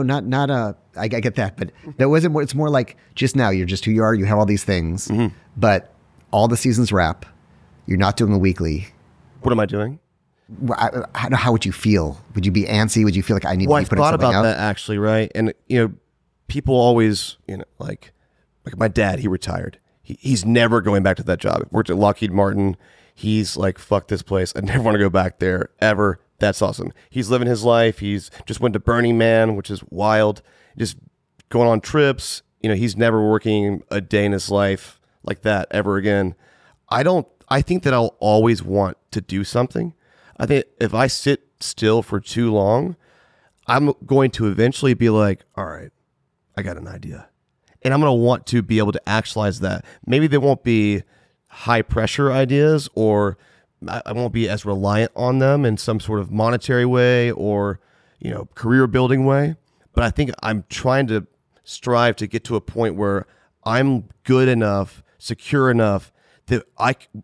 I get that, but that wasn't more. It's more like just now. You're just who you are. You have all these things, but all the seasons wrap. You're not doing a weekly. What am I doing? How would you feel? Would you be antsy? Would you feel like I need to be putting something out? I thought about that actually, right? And people always, like my dad, he retired. He's never going back to that job. Worked at Lockheed Martin. He's like, fuck this place. I never want to go back there ever. That's awesome. He's living his life. He's just went to Burning Man, which is wild. Just going on trips. He's never working a day in his life like that ever again. I think that I'll always want to do something. I think if I sit still for too long, I'm going to eventually be like, all right, I got an idea. And I'm going to want to be able to actualize that. Maybe they won't be high pressure ideas, or I won't be as reliant on them in some sort of monetary way or, career building way. But I think I'm trying to strive to get to a point where I'm good enough, secure enough that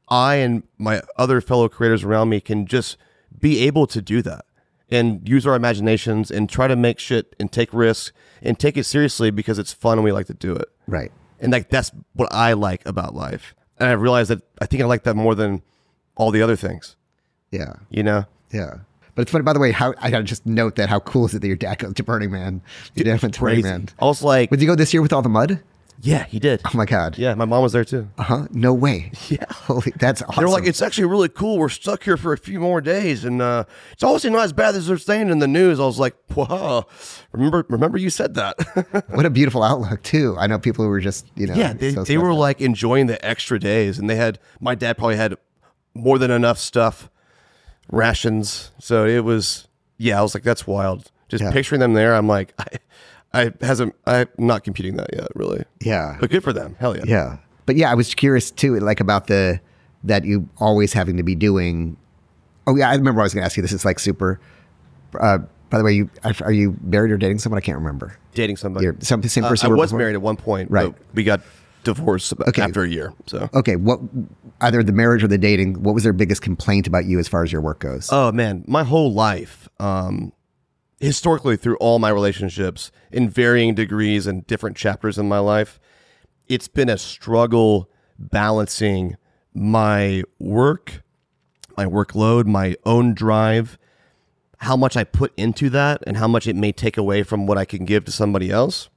I and my other fellow creators around me can just be able to do that and use our imaginations and try to make shit and take risks and take it seriously because it's fun and we like to do it. Right. And like that's what I like about life. And I realized that I think I like that more than all the other things. Yeah. You know? Yeah. But it's funny, by the way, how I gotta just note that how cool is it that your dad goes to Burning Man? Your dad went to Burning Man. I was like, Would you go this year with all the mud? yeah, he did. Oh my God. Yeah, my mom was there too. No way. Yeah. Holy, that's awesome. They were like, it's actually really cool. We're stuck here for a few more days, and it's obviously not as bad as they're saying in the news. I was like, wow, remember you said that. What a beautiful outlook too. I know people who were just, Yeah, they were like enjoying the extra days, and my dad probably had more than enough stuff, rations. So it was, I was like, that's wild. Just picturing them there, I'm like, I'm not computing that yet, really. Yeah. But good for them. Hell yeah. Yeah. But yeah, I was curious too, like about that you always having to be doing. Oh yeah, I remember I was going to ask you this. It's like super. By the way, are you married or dating someone? I can't remember. Dating somebody. You're same person. I was married at one point, right? But we got divorced after a year. So okay, what either the marriage or the dating? What was their biggest complaint about you as far as your work goes? Oh man, my whole life. Historically, through all my relationships in varying degrees and different chapters in my life, it's been a struggle balancing my work, my workload, my own drive, how much I put into that and how much it may take away from what I can give to somebody else.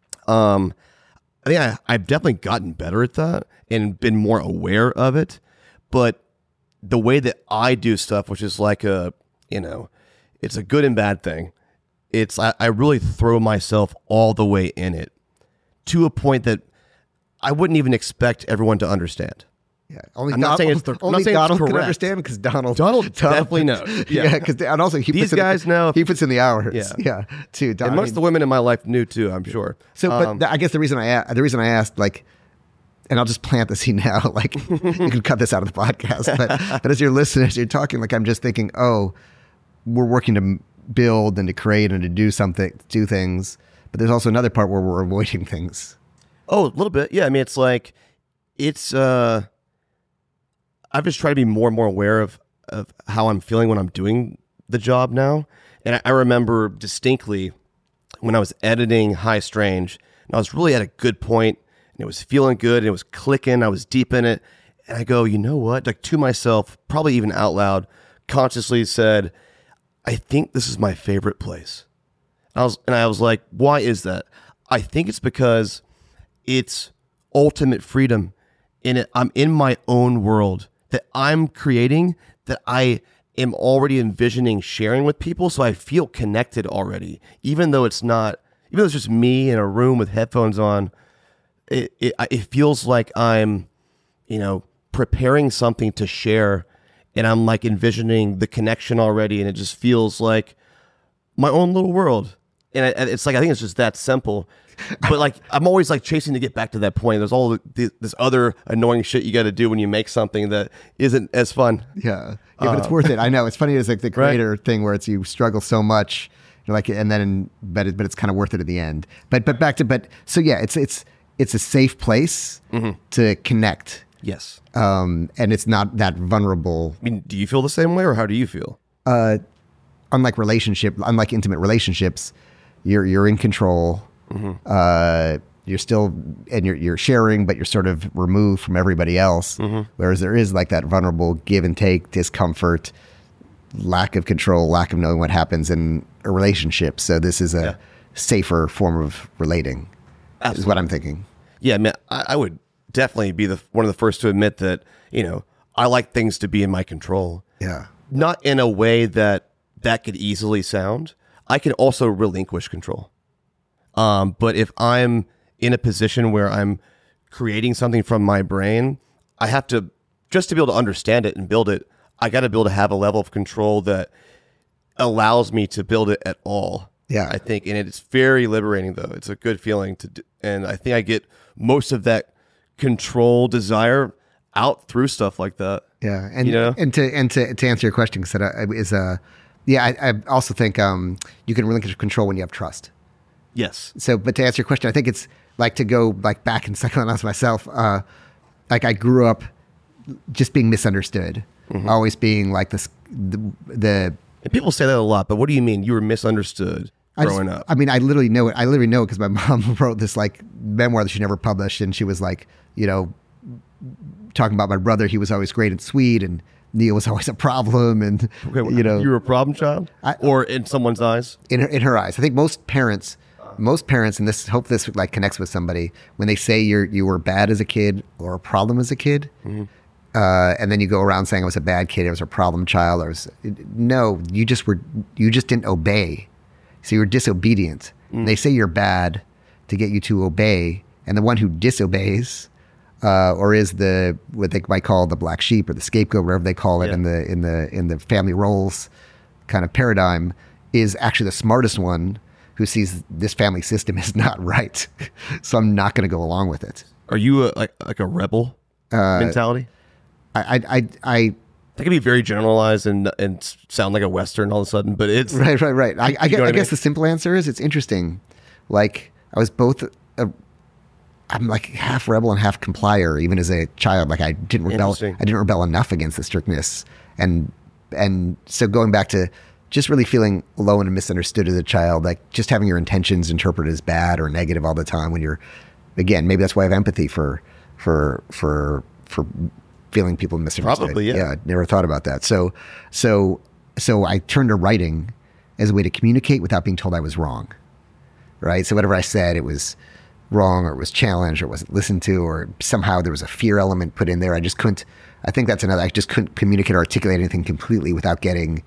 I think I've definitely gotten better at that and been more aware of it. But the way that I do stuff, which is like it's a good and bad thing. I really throw myself all the way in it to a point that I wouldn't even expect everyone to understand. Yeah, only I'm not saying it's Donald can understand because Donald definitely knows. Yeah, because and also these guys know. He puts in the hours. Yeah, too. And most of the women in my life knew too. I'm sure. So, but I guess the reason I asked, like, and I'll just plant the seed now. Like, you can cut this out of the podcast, but as you're listening, as you're talking, like, I'm just thinking, oh, we're working to build and to create and to do things, but there's also another part where we're avoiding things. Oh, a little bit. Yeah. I mean, it's like, I've just tried to be more and more aware of how I'm feeling when I'm doing the job now. And I remember distinctly when I was editing High Strange, and I was really at a good point, and it was feeling good, and it was clicking, I was deep in it. And I go, you know what? Like to myself, probably even out loud, consciously said, I think this is my favorite place. I was like, why is that? I think it's because it's ultimate freedom in it. I'm in my own world that I'm creating, that I am already envisioning sharing with people. So I feel connected already, even though it's just me in a room with headphones on. It feels like I'm, preparing something to share, and I'm like envisioning the connection already. And it just feels like my own little world. And it's like, I think it's just that simple. But like, I'm always like chasing to get back to that point. There's all this other annoying shit you got to do when you make something that isn't as fun. Yeah, but it's worth it. I know it's funny. It's like the creator thing where you struggle so much, but it's kind of worth it at the end. So yeah, it's a safe place to connect. Yes. And it's not that vulnerable. I mean, do you feel the same way, or how do you feel? Unlike intimate relationships, you're in control. You're still, and you're sharing, but you're sort of removed from everybody else. Whereas there is like that vulnerable give and take, discomfort, lack of control, lack of knowing what happens in a relationship. So this is a safer form of relating. Absolutely. Is what I'm thinking. Yeah, I mean, I would definitely be one of the first to admit that, I like things to be in my control. Yeah. Not in a way that could easily sound. I can also relinquish control. But if I'm in a position where I'm creating something from my brain, I have to, just to be able to understand it and build it, I got to be able to have a level of control that allows me to build it at all. Yeah. I think, and it's very liberating though. It's a good feeling and I think I get most of that control desire out through stuff like that. Yeah. And to answer your question, I also think you can relinquish control when you have trust. Yes. So, but to answer your question, I think it's like to go like back and psychoanalyze myself. Like I grew up just being misunderstood, always being like this, the And people say that a lot, but what do you mean? You were misunderstood growing up. I mean, I literally know it. I literally know it because my mom wrote this like memoir that she never published, and she was like, talking about my brother. He was always great and sweet, and Neil was always a problem. And you were a problem child, or in someone's eyes? In her eyes, I think most parents, and hope this like connects with somebody when they say you were bad as a kid or a problem as a kid. And then you go around saying I was a bad kid, I was a problem child, you just didn't obey. So you were disobedient. They say you're bad to get you to obey, and the one who disobeys, or is what they might call the black sheep or the scapegoat, whatever they call it in the family roles kind of paradigm, is actually the smartest one, who sees this family system is not right. So I'm not going to go along with it. Are you like a rebel mentality? That can be very generalized and sound like a Western all of a sudden, but it's right. I guess the simple answer is it's interesting. Like I was both I'm like half rebel and half complier, even as a child. Like I didn't rebel enough against the strictness, and so going back to just really feeling alone and misunderstood as a child, like just having your intentions interpreted as bad or negative all the time. When you're, again, maybe that's why I have empathy for feeling people misunderstood. Probably, yeah. I never thought about that. So I turned to writing as a way to communicate without being told I was wrong, right? So whatever I said, it was wrong, or it was challenged, or it wasn't listened to, or somehow there was a fear element put in there. I just couldn't communicate or articulate anything completely without getting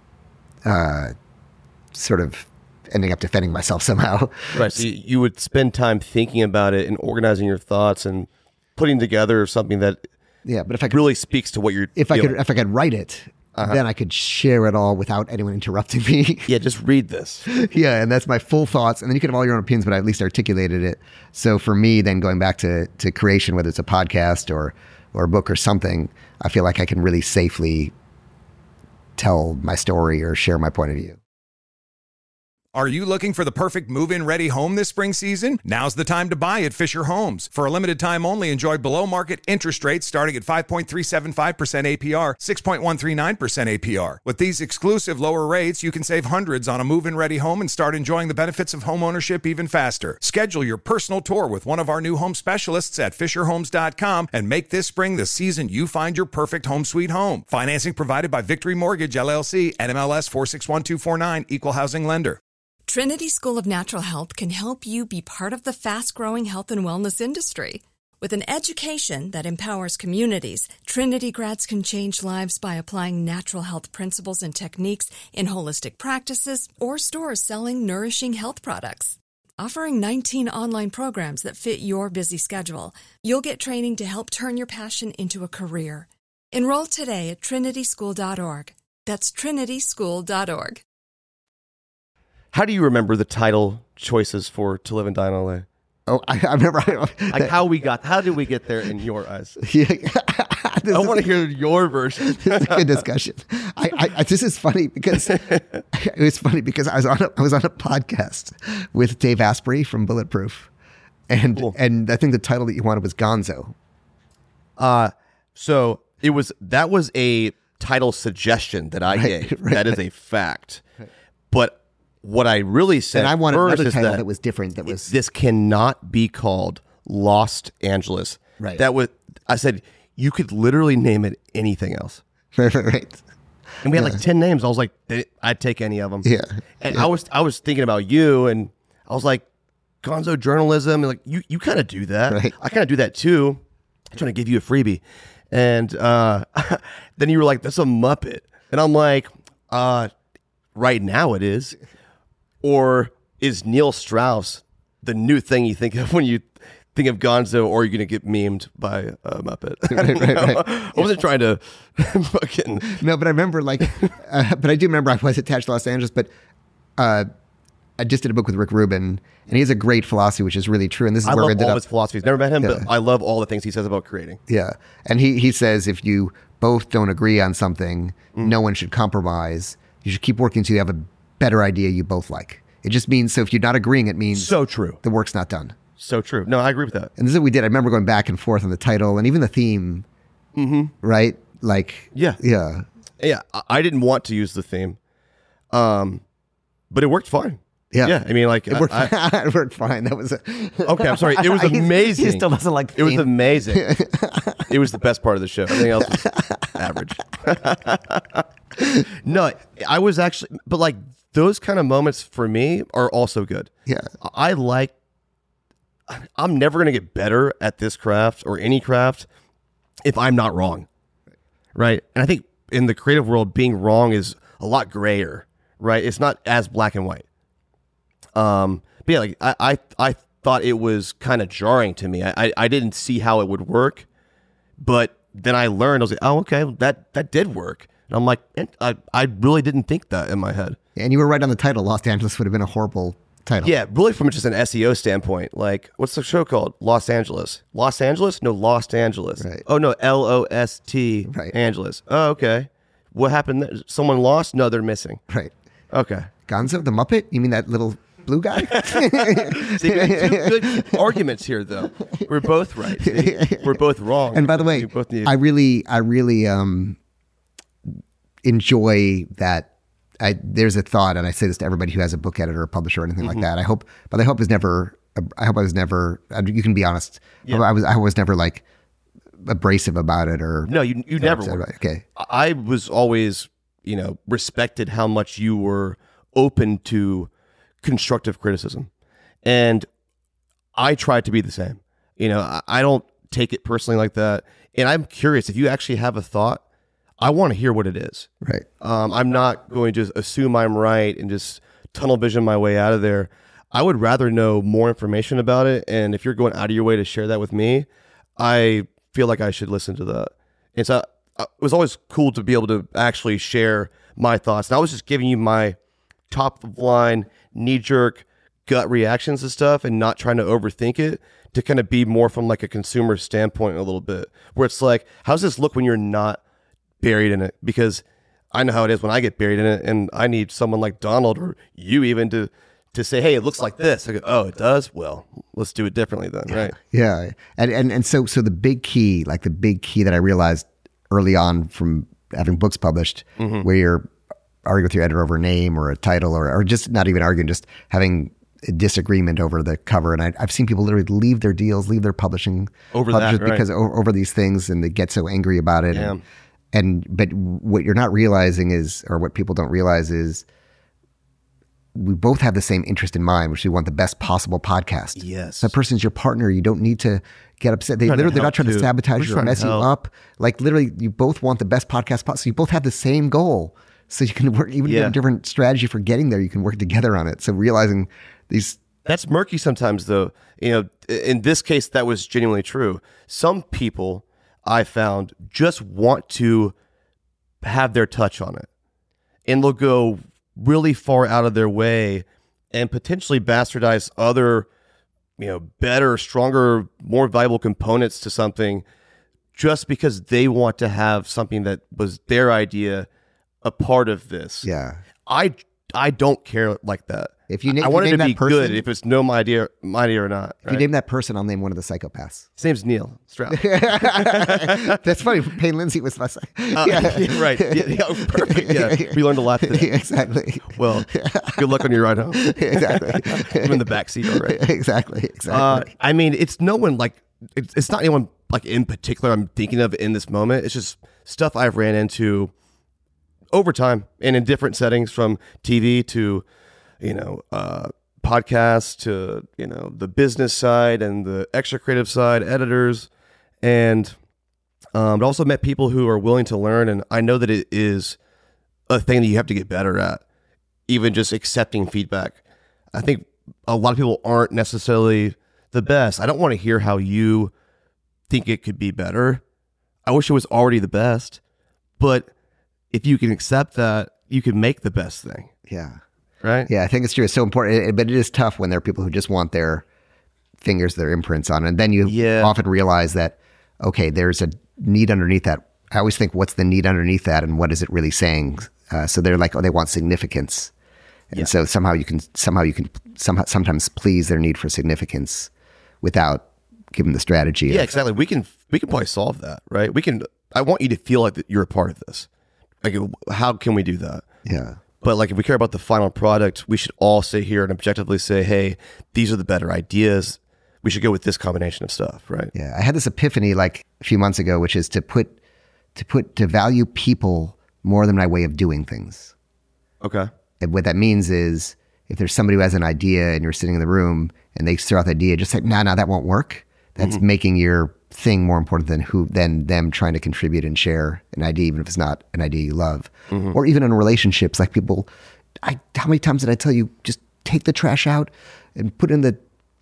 sort of ending up defending myself somehow. Right. So you would spend time thinking about it and organizing your thoughts and putting together something that but if I could, really speaks to what you're feeling. If I could write it, then I could share it all without anyone interrupting me. Yeah, just read this. Yeah, and that's my full thoughts. And then you can have all your own opinions, but I at least articulated it. So for me, then going back to creation, whether it's a podcast or a book or something, I feel like I can really safely tell my story or share my point of view. Are you looking for the perfect move-in ready home this spring season? Now's the time to buy at Fisher Homes. For a limited time only, enjoy below-market interest rates starting at 5.375% APR, 6.139% APR. With these exclusive lower rates, you can save hundreds on a move-in ready home and start enjoying the benefits of home ownership even faster. Schedule your personal tour with one of our new home specialists at FisherHomes.com and make this spring the season you find your perfect home sweet home. Financing provided by Victory Mortgage, LLC, NMLS 461249, Equal Housing Lender. Trinity School of Natural Health can help you be part of the fast-growing health and wellness industry. With an education that empowers communities, Trinity grads can change lives by applying natural health principles and techniques in holistic practices or stores selling nourishing health products. Offering 19 online programs that fit your busy schedule, you'll get training to help turn your passion into a career. Enroll today at trinityschool.org. That's trinityschool.org. How do you remember the title choices for To Live and Die in LA? Oh, I remember. How did we get there in your eyes? Yeah. I want to hear your version. This is a good discussion. This is funny because it was funny because I was on a podcast with Dave Asprey from Bulletproof, and Cool. and I think the title that you wanted was Gonzo. So that was a title suggestion that I gave. Right. That is a fact. But what I really said, And I wanted first another is title that was different. That was this cannot be called Los Angeles. Right. I said you could literally name it anything else. right. And we had like 10 names. I was like, I'd take any of them. Yeah. And I was thinking about you, and I was like, Gonzo journalism. And like you kind of do that. Right. I kind of do that too. I'm trying to give you a freebie. And then you were like, that's a Muppet. And I'm like, right now it is. Or is Neil Strauss the new thing you think of when you think of Gonzo, or you're going to get memed by a Muppet? Right. I wasn't trying to fucking... No, but I remember but I do remember I was attached to Los Angeles, but I just did a book with Rick Rubin, and he has a great philosophy, which is really true. And this is I where love we ended all up. his philosophies. Never met him, Yeah. but I love all the things he says about creating. Yeah. And he says if you both don't agree on something, no one should compromise. You should keep working until you have a better idea you both like. It just means, so if you're not agreeing, it means So true. the work's not done. So true. No, I agree with that. And this is what we did. I remember going back and forth on the title and even the theme. right? Like, Yeah. yeah. I didn't want to use the theme, but it worked fine. Yeah. I mean, like It worked, it worked fine. That was okay. I'm sorry. It was amazing. He still doesn't like the It was theme. amazing. It was the best part of the show. Everything else was average. No, I was actually, but like those kind of moments for me are also good. Yeah. I'm never going to get better at this craft or any craft if I'm not wrong. Right. And I think in the creative world, being wrong is a lot grayer, right? It's not as black and white. But yeah, like I thought it was kind of jarring to me. I didn't see how it would work, but then I learned. I was like, oh, okay, that did work. And I'm like, I really didn't think that in my head. And you were right on the title. Los Angeles would have been a horrible title. Yeah, really from just an SEO standpoint. Like, what's the show called? Los Angeles. Los Angeles? No, Lost Angeles. Right. Oh, no, LOST Right. Angeles. Oh, okay. What happened there? Someone lost? No, they're missing. Right. Okay. Gonzo the Muppet? You mean that little blue guy? See, we have two good arguments here, though. We're both right. See? We're both wrong. And by the way, We both need- I really enjoy that. There's a thought, and I say this to everybody who has a book editor or publisher or anything like that. I hope I was never. You can be honest. Yeah. I was never like abrasive about it or. No, you never were. Right. Okay. I was always, respected how much you were open to constructive criticism. And I tried to be the same. I don't take it personally like that. And I'm curious, if you actually have a thought, I want to hear what it is. Right. I'm not going to just assume I'm right and just tunnel vision my way out of there. I would rather know more information about it. And if you're going out of your way to share that with me, I feel like I should listen to that. And so it was always cool to be able to actually share my thoughts. And I was just giving you my top of line, knee-jerk gut reactions to stuff and not trying to overthink it, to kind of be more from like a consumer standpoint a little bit, where it's like, how's this look when you're not buried in it? Because I know how it is when I get buried in it, and I need someone like Donald or you even to say, hey, it looks like this. I go, oh, it does? Well, let's do it differently then, right? Yeah. And so the big key that I realized early on from having books published, where you're arguing with your editor over a name or a title or just not even arguing, just having a disagreement over the cover. And I've seen people literally leave their deals, leave their publishers right. because over these things, and they get so angry about it. Yeah. But what you're not realizing is, or what people don't realize is, we both have the same interest in mind, which we want the best possible podcast. Yes. That person's your partner. You don't need to get upset. They're not trying to sabotage you or mess you up. Like literally, you both want the best podcast possible. So you both have the same goal. So you can work, even if you have a different strategy for getting there, you can work together on it. So realizing these. That's murky sometimes, though. In this case, that was genuinely true. Some people I found just want to have their touch on it, and they'll go really far out of their way and potentially bastardize other, better, stronger, more valuable components to something just because they want to have something that was their idea a part of this. Yeah. I don't care like that. I want it to be person, good if it's my idea or not. If you name that person, I'll name one of the psychopaths. His name's Neil Strauss. That's funny. Payne Lindsay was my yeah, right. Yeah, perfect. Yeah, we learned a lot today. Exactly. Well, good luck on your ride home. Exactly. I'm in the back seat already. Exactly. I mean, it's no one like it's not anyone like in particular I'm thinking of in this moment. It's just stuff I've ran into over time and in different settings, from TV to podcasts to the business side and the extra creative side, editors, and but also met people who are willing to learn. And I know that it is a thing that you have to get better at, even just accepting feedback. I think a lot of people aren't necessarily the best. I don't want to hear how you think it could be better. I wish it was already the best, but if you can accept that, you can make the best thing. Yeah. Right? Yeah, I think it's true. It's so important, but it is tough when there are people who just want their fingers, their imprints on it. And then you often realize that, okay, there's a need underneath that. I always think, what's the need underneath that, and what is it really saying? So they're like, they want significance. And so somehow you can sometimes please their need for significance without giving the strategy. Yeah, exactly. We can probably solve that, right? We can I want you to feel like that you're a part of this. Like, how can we do that? Yeah. But like, if we care about the final product, we should all sit here and objectively say, hey, these are the better ideas. We should go with this combination of stuff, right? Yeah. I had this epiphany like a few months ago, which is to value people more than my way of doing things. Okay. And what that means is if there's somebody who has an idea and you're sitting in the room and they throw out the idea, just say, no, that won't work. That's making your thing more important than them trying to contribute and share an idea, even if it's not an idea you love. Or even in relationships, like people, how many times did I tell you, just take the trash out and put in the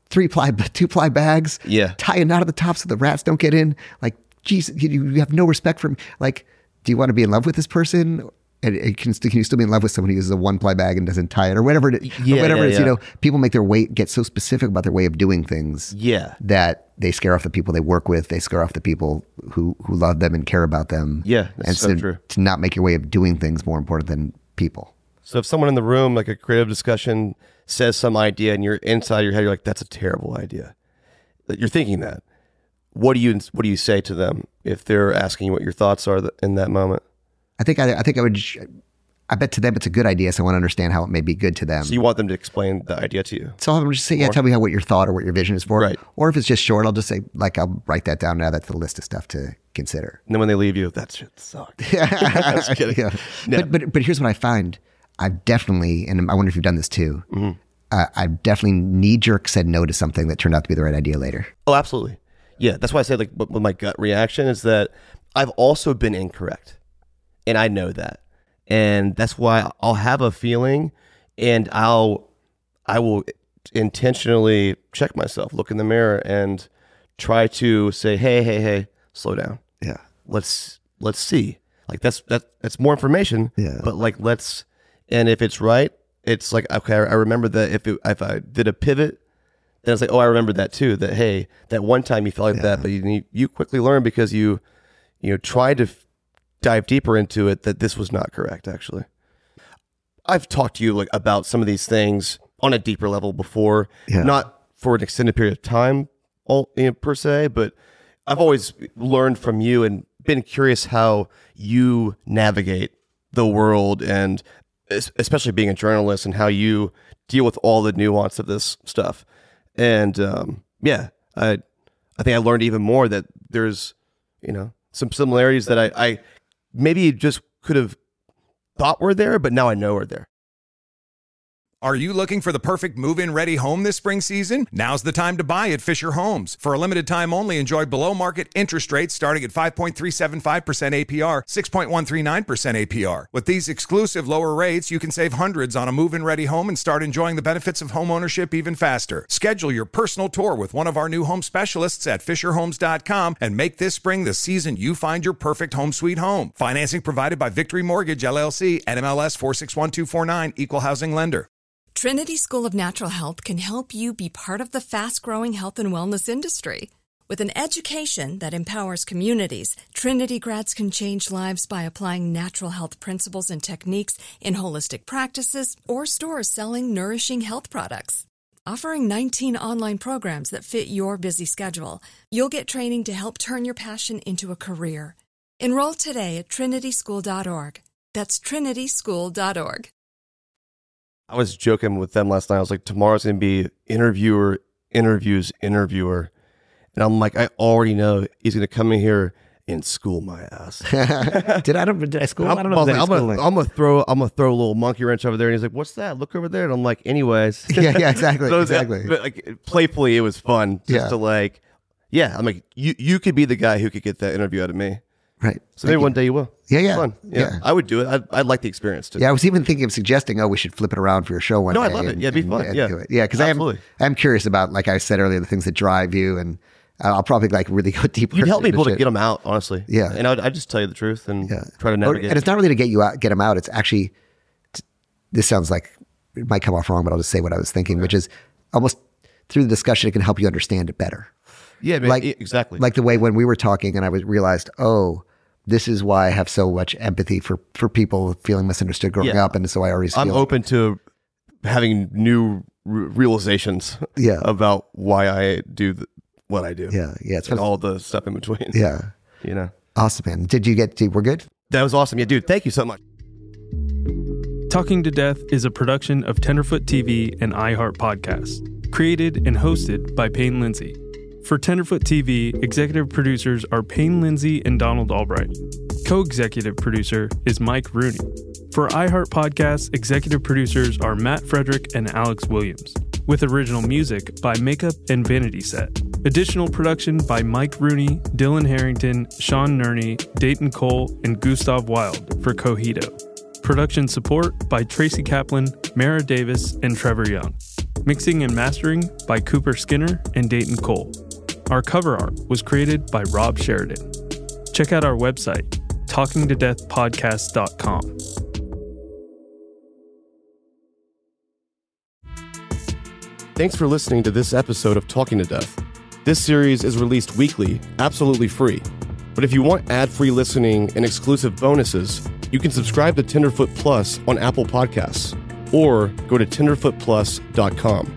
2-ply bags, tie a knot at the top so the rats don't get in. Like, geez, you have no respect for me. Like, do you want to be in love with this person? And can you still be in love with someone who uses a 1-ply bag and doesn't tie it or whatever it is? You know, people get so specific about their way of doing things that they scare off the people they work with. They scare off the people who love them and care about them. Yeah, that's so true. To not make your way of doing things more important than people. So if someone in the room, like a creative discussion, says some idea and you're inside your head, you're like, that's a terrible idea. You're thinking that. What do you say to them if they're asking you what your thoughts are in that moment? I think I would. I bet to them it's a good idea, so I want to understand how it may be good to them. So you want them to explain the idea to you? So I'll just say, tell me what your thought or what your vision is for. Right. Or if it's just short, I'll just say, like, I'll write that down now. That's the list of stuff to consider. And then when they leave you, that shit sucked. I'm just kidding. Yeah. No. But here's what I find. I've definitely, and I wonder if you've done this too. I've definitely knee-jerk said no to something that turned out to be the right idea later. Oh, absolutely. Yeah, that's why I said, like, with my gut reaction is that I've also been incorrect. And I know that. And that's why I'll have a feeling and I will intentionally check myself, look in the mirror and try to say, hey, slow down. Yeah. Let's see. Like that's more information. Yeah. But like and if it's right, it's like, okay, I remember that if I did a pivot, then it's like, oh, I remember that too. That, hey, that one time you felt like that, but you quickly learned because you tried to dive deeper into it that this was not correct. Actually, I've talked to you like about some of these things on a deeper level before, not for an extended period of time, per se, but I've always learned from you and been curious how you navigate the world, and especially being a journalist and how you deal with all the nuance of this stuff. And I think I learned even more that there's some similarities that I maybe just could have thought were there, but now I know are there. Are you looking for the perfect move-in ready home this spring season? Now's the time to buy at Fisher Homes. For a limited time only, enjoy below-market interest rates starting at 5.375% APR, 6.139% APR. With these exclusive lower rates, you can save hundreds on a move-in ready home and start enjoying the benefits of home ownership even faster. Schedule your personal tour with one of our new home specialists at FisherHomes.com and make this spring the season you find your perfect home sweet home. Financing provided by Victory Mortgage, LLC, NMLS 461249, Equal Housing Lender. Trinity School of Natural Health can help you be part of the fast-growing health and wellness industry. With an education that empowers communities, Trinity grads can change lives by applying natural health principles and techniques in holistic practices or stores selling nourishing health products. Offering 19 online programs that fit your busy schedule, you'll get training to help turn your passion into a career. Enroll today at trinityschool.org. That's trinityschool.org. I was joking with them last night. I was like, tomorrow's going to be interviewer interviews interviewer. And I'm like, I already know he's going to come in here and school my ass. Did I school? I don't know. I'm gonna throw a little monkey wrench over there. And he's like, what's that? Look over there. And I'm like, anyways. Yeah, exactly. So exactly. But like playfully, it was fun just to like, I'm like, you could be the guy who could get that interview out of me. Right. So maybe one day you will. Yeah. Fun. Yeah. I would do it. I'd like the experience too. Yeah, I was even thinking of suggesting, we should flip it around for your show one day. No, I love it. Yeah, it'd be fun. Yeah. Do it. Yeah, because I'm curious about, like I said earlier, the things that drive you, and I'll probably like really go deeper. You'd help people to get them out, honestly. Yeah. And I'd just tell you the truth and try to navigate. And it's not really to get them out. It's actually, this sounds like it might come off wrong, but I'll just say what I was thinking, which is almost through the discussion, it can help you understand it better. Yeah, man, exactly. Like the way when we were talking and I realized, this is why I have so much empathy for people feeling misunderstood growing up. And so I always feel I'm open to having new realizations about why I do what I do. Yeah. It's and all the stuff in between. Yeah. You know? Awesome, man. We're good? That was awesome. Yeah, dude, thank you so much. Talking to Death is a production of Tenderfoot TV and iHeart Podcasts, created and hosted by Payne Lindsay. For Tenderfoot TV, executive producers are Payne Lindsay and Donald Albright. Co-executive producer is Mike Rooney. For iHeart Podcasts, executive producers are Matt Frederick and Alex Williams, with original music by Makeup and Vanity Set. Additional production by Mike Rooney, Dylan Harrington, Sean Nerney, Dayton Cole, and Gustav Wild for Cogito. Production support by Tracy Kaplan, Mara Davis, and Trevor Young. Mixing and mastering by Cooper Skinner and Dayton Cole. Our cover art was created by Rob Sheridan. Check out our website, talkingtodeathpodcast.com. Thanks for listening to this episode of Talking to Death. This series is released weekly, absolutely free. But if you want ad-free listening and exclusive bonuses, you can subscribe to Tenderfoot Plus on Apple Podcasts or go to tenderfootplus.com.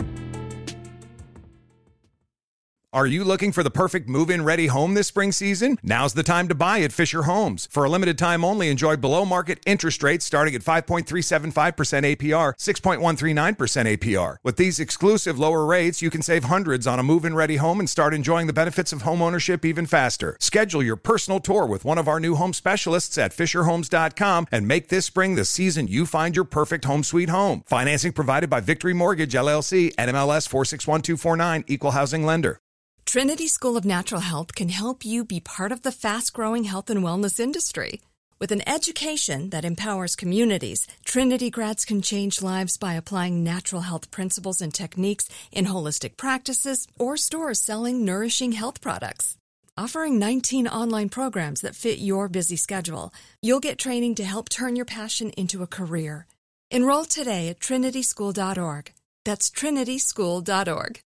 Are you looking for the perfect move-in ready home this spring season? Now's the time to buy at Fisher Homes. For a limited time only, enjoy below-market interest rates starting at 5.375% APR, 6.139% APR. With these exclusive lower rates, you can save hundreds on a move-in ready home and start enjoying the benefits of home ownership even faster. Schedule your personal tour with one of our new home specialists at FisherHomes.com and make this spring the season you find your perfect home sweet home. Financing provided by Victory Mortgage, LLC, NMLS 461249, Equal Housing Lender. Trinity School of Natural Health can help you be part of the fast-growing health and wellness industry. With an education that empowers communities, Trinity grads can change lives by applying natural health principles and techniques in holistic practices or stores selling nourishing health products. Offering 19 online programs that fit your busy schedule, you'll get training to help turn your passion into a career. Enroll today at trinityschool.org. That's trinityschool.org.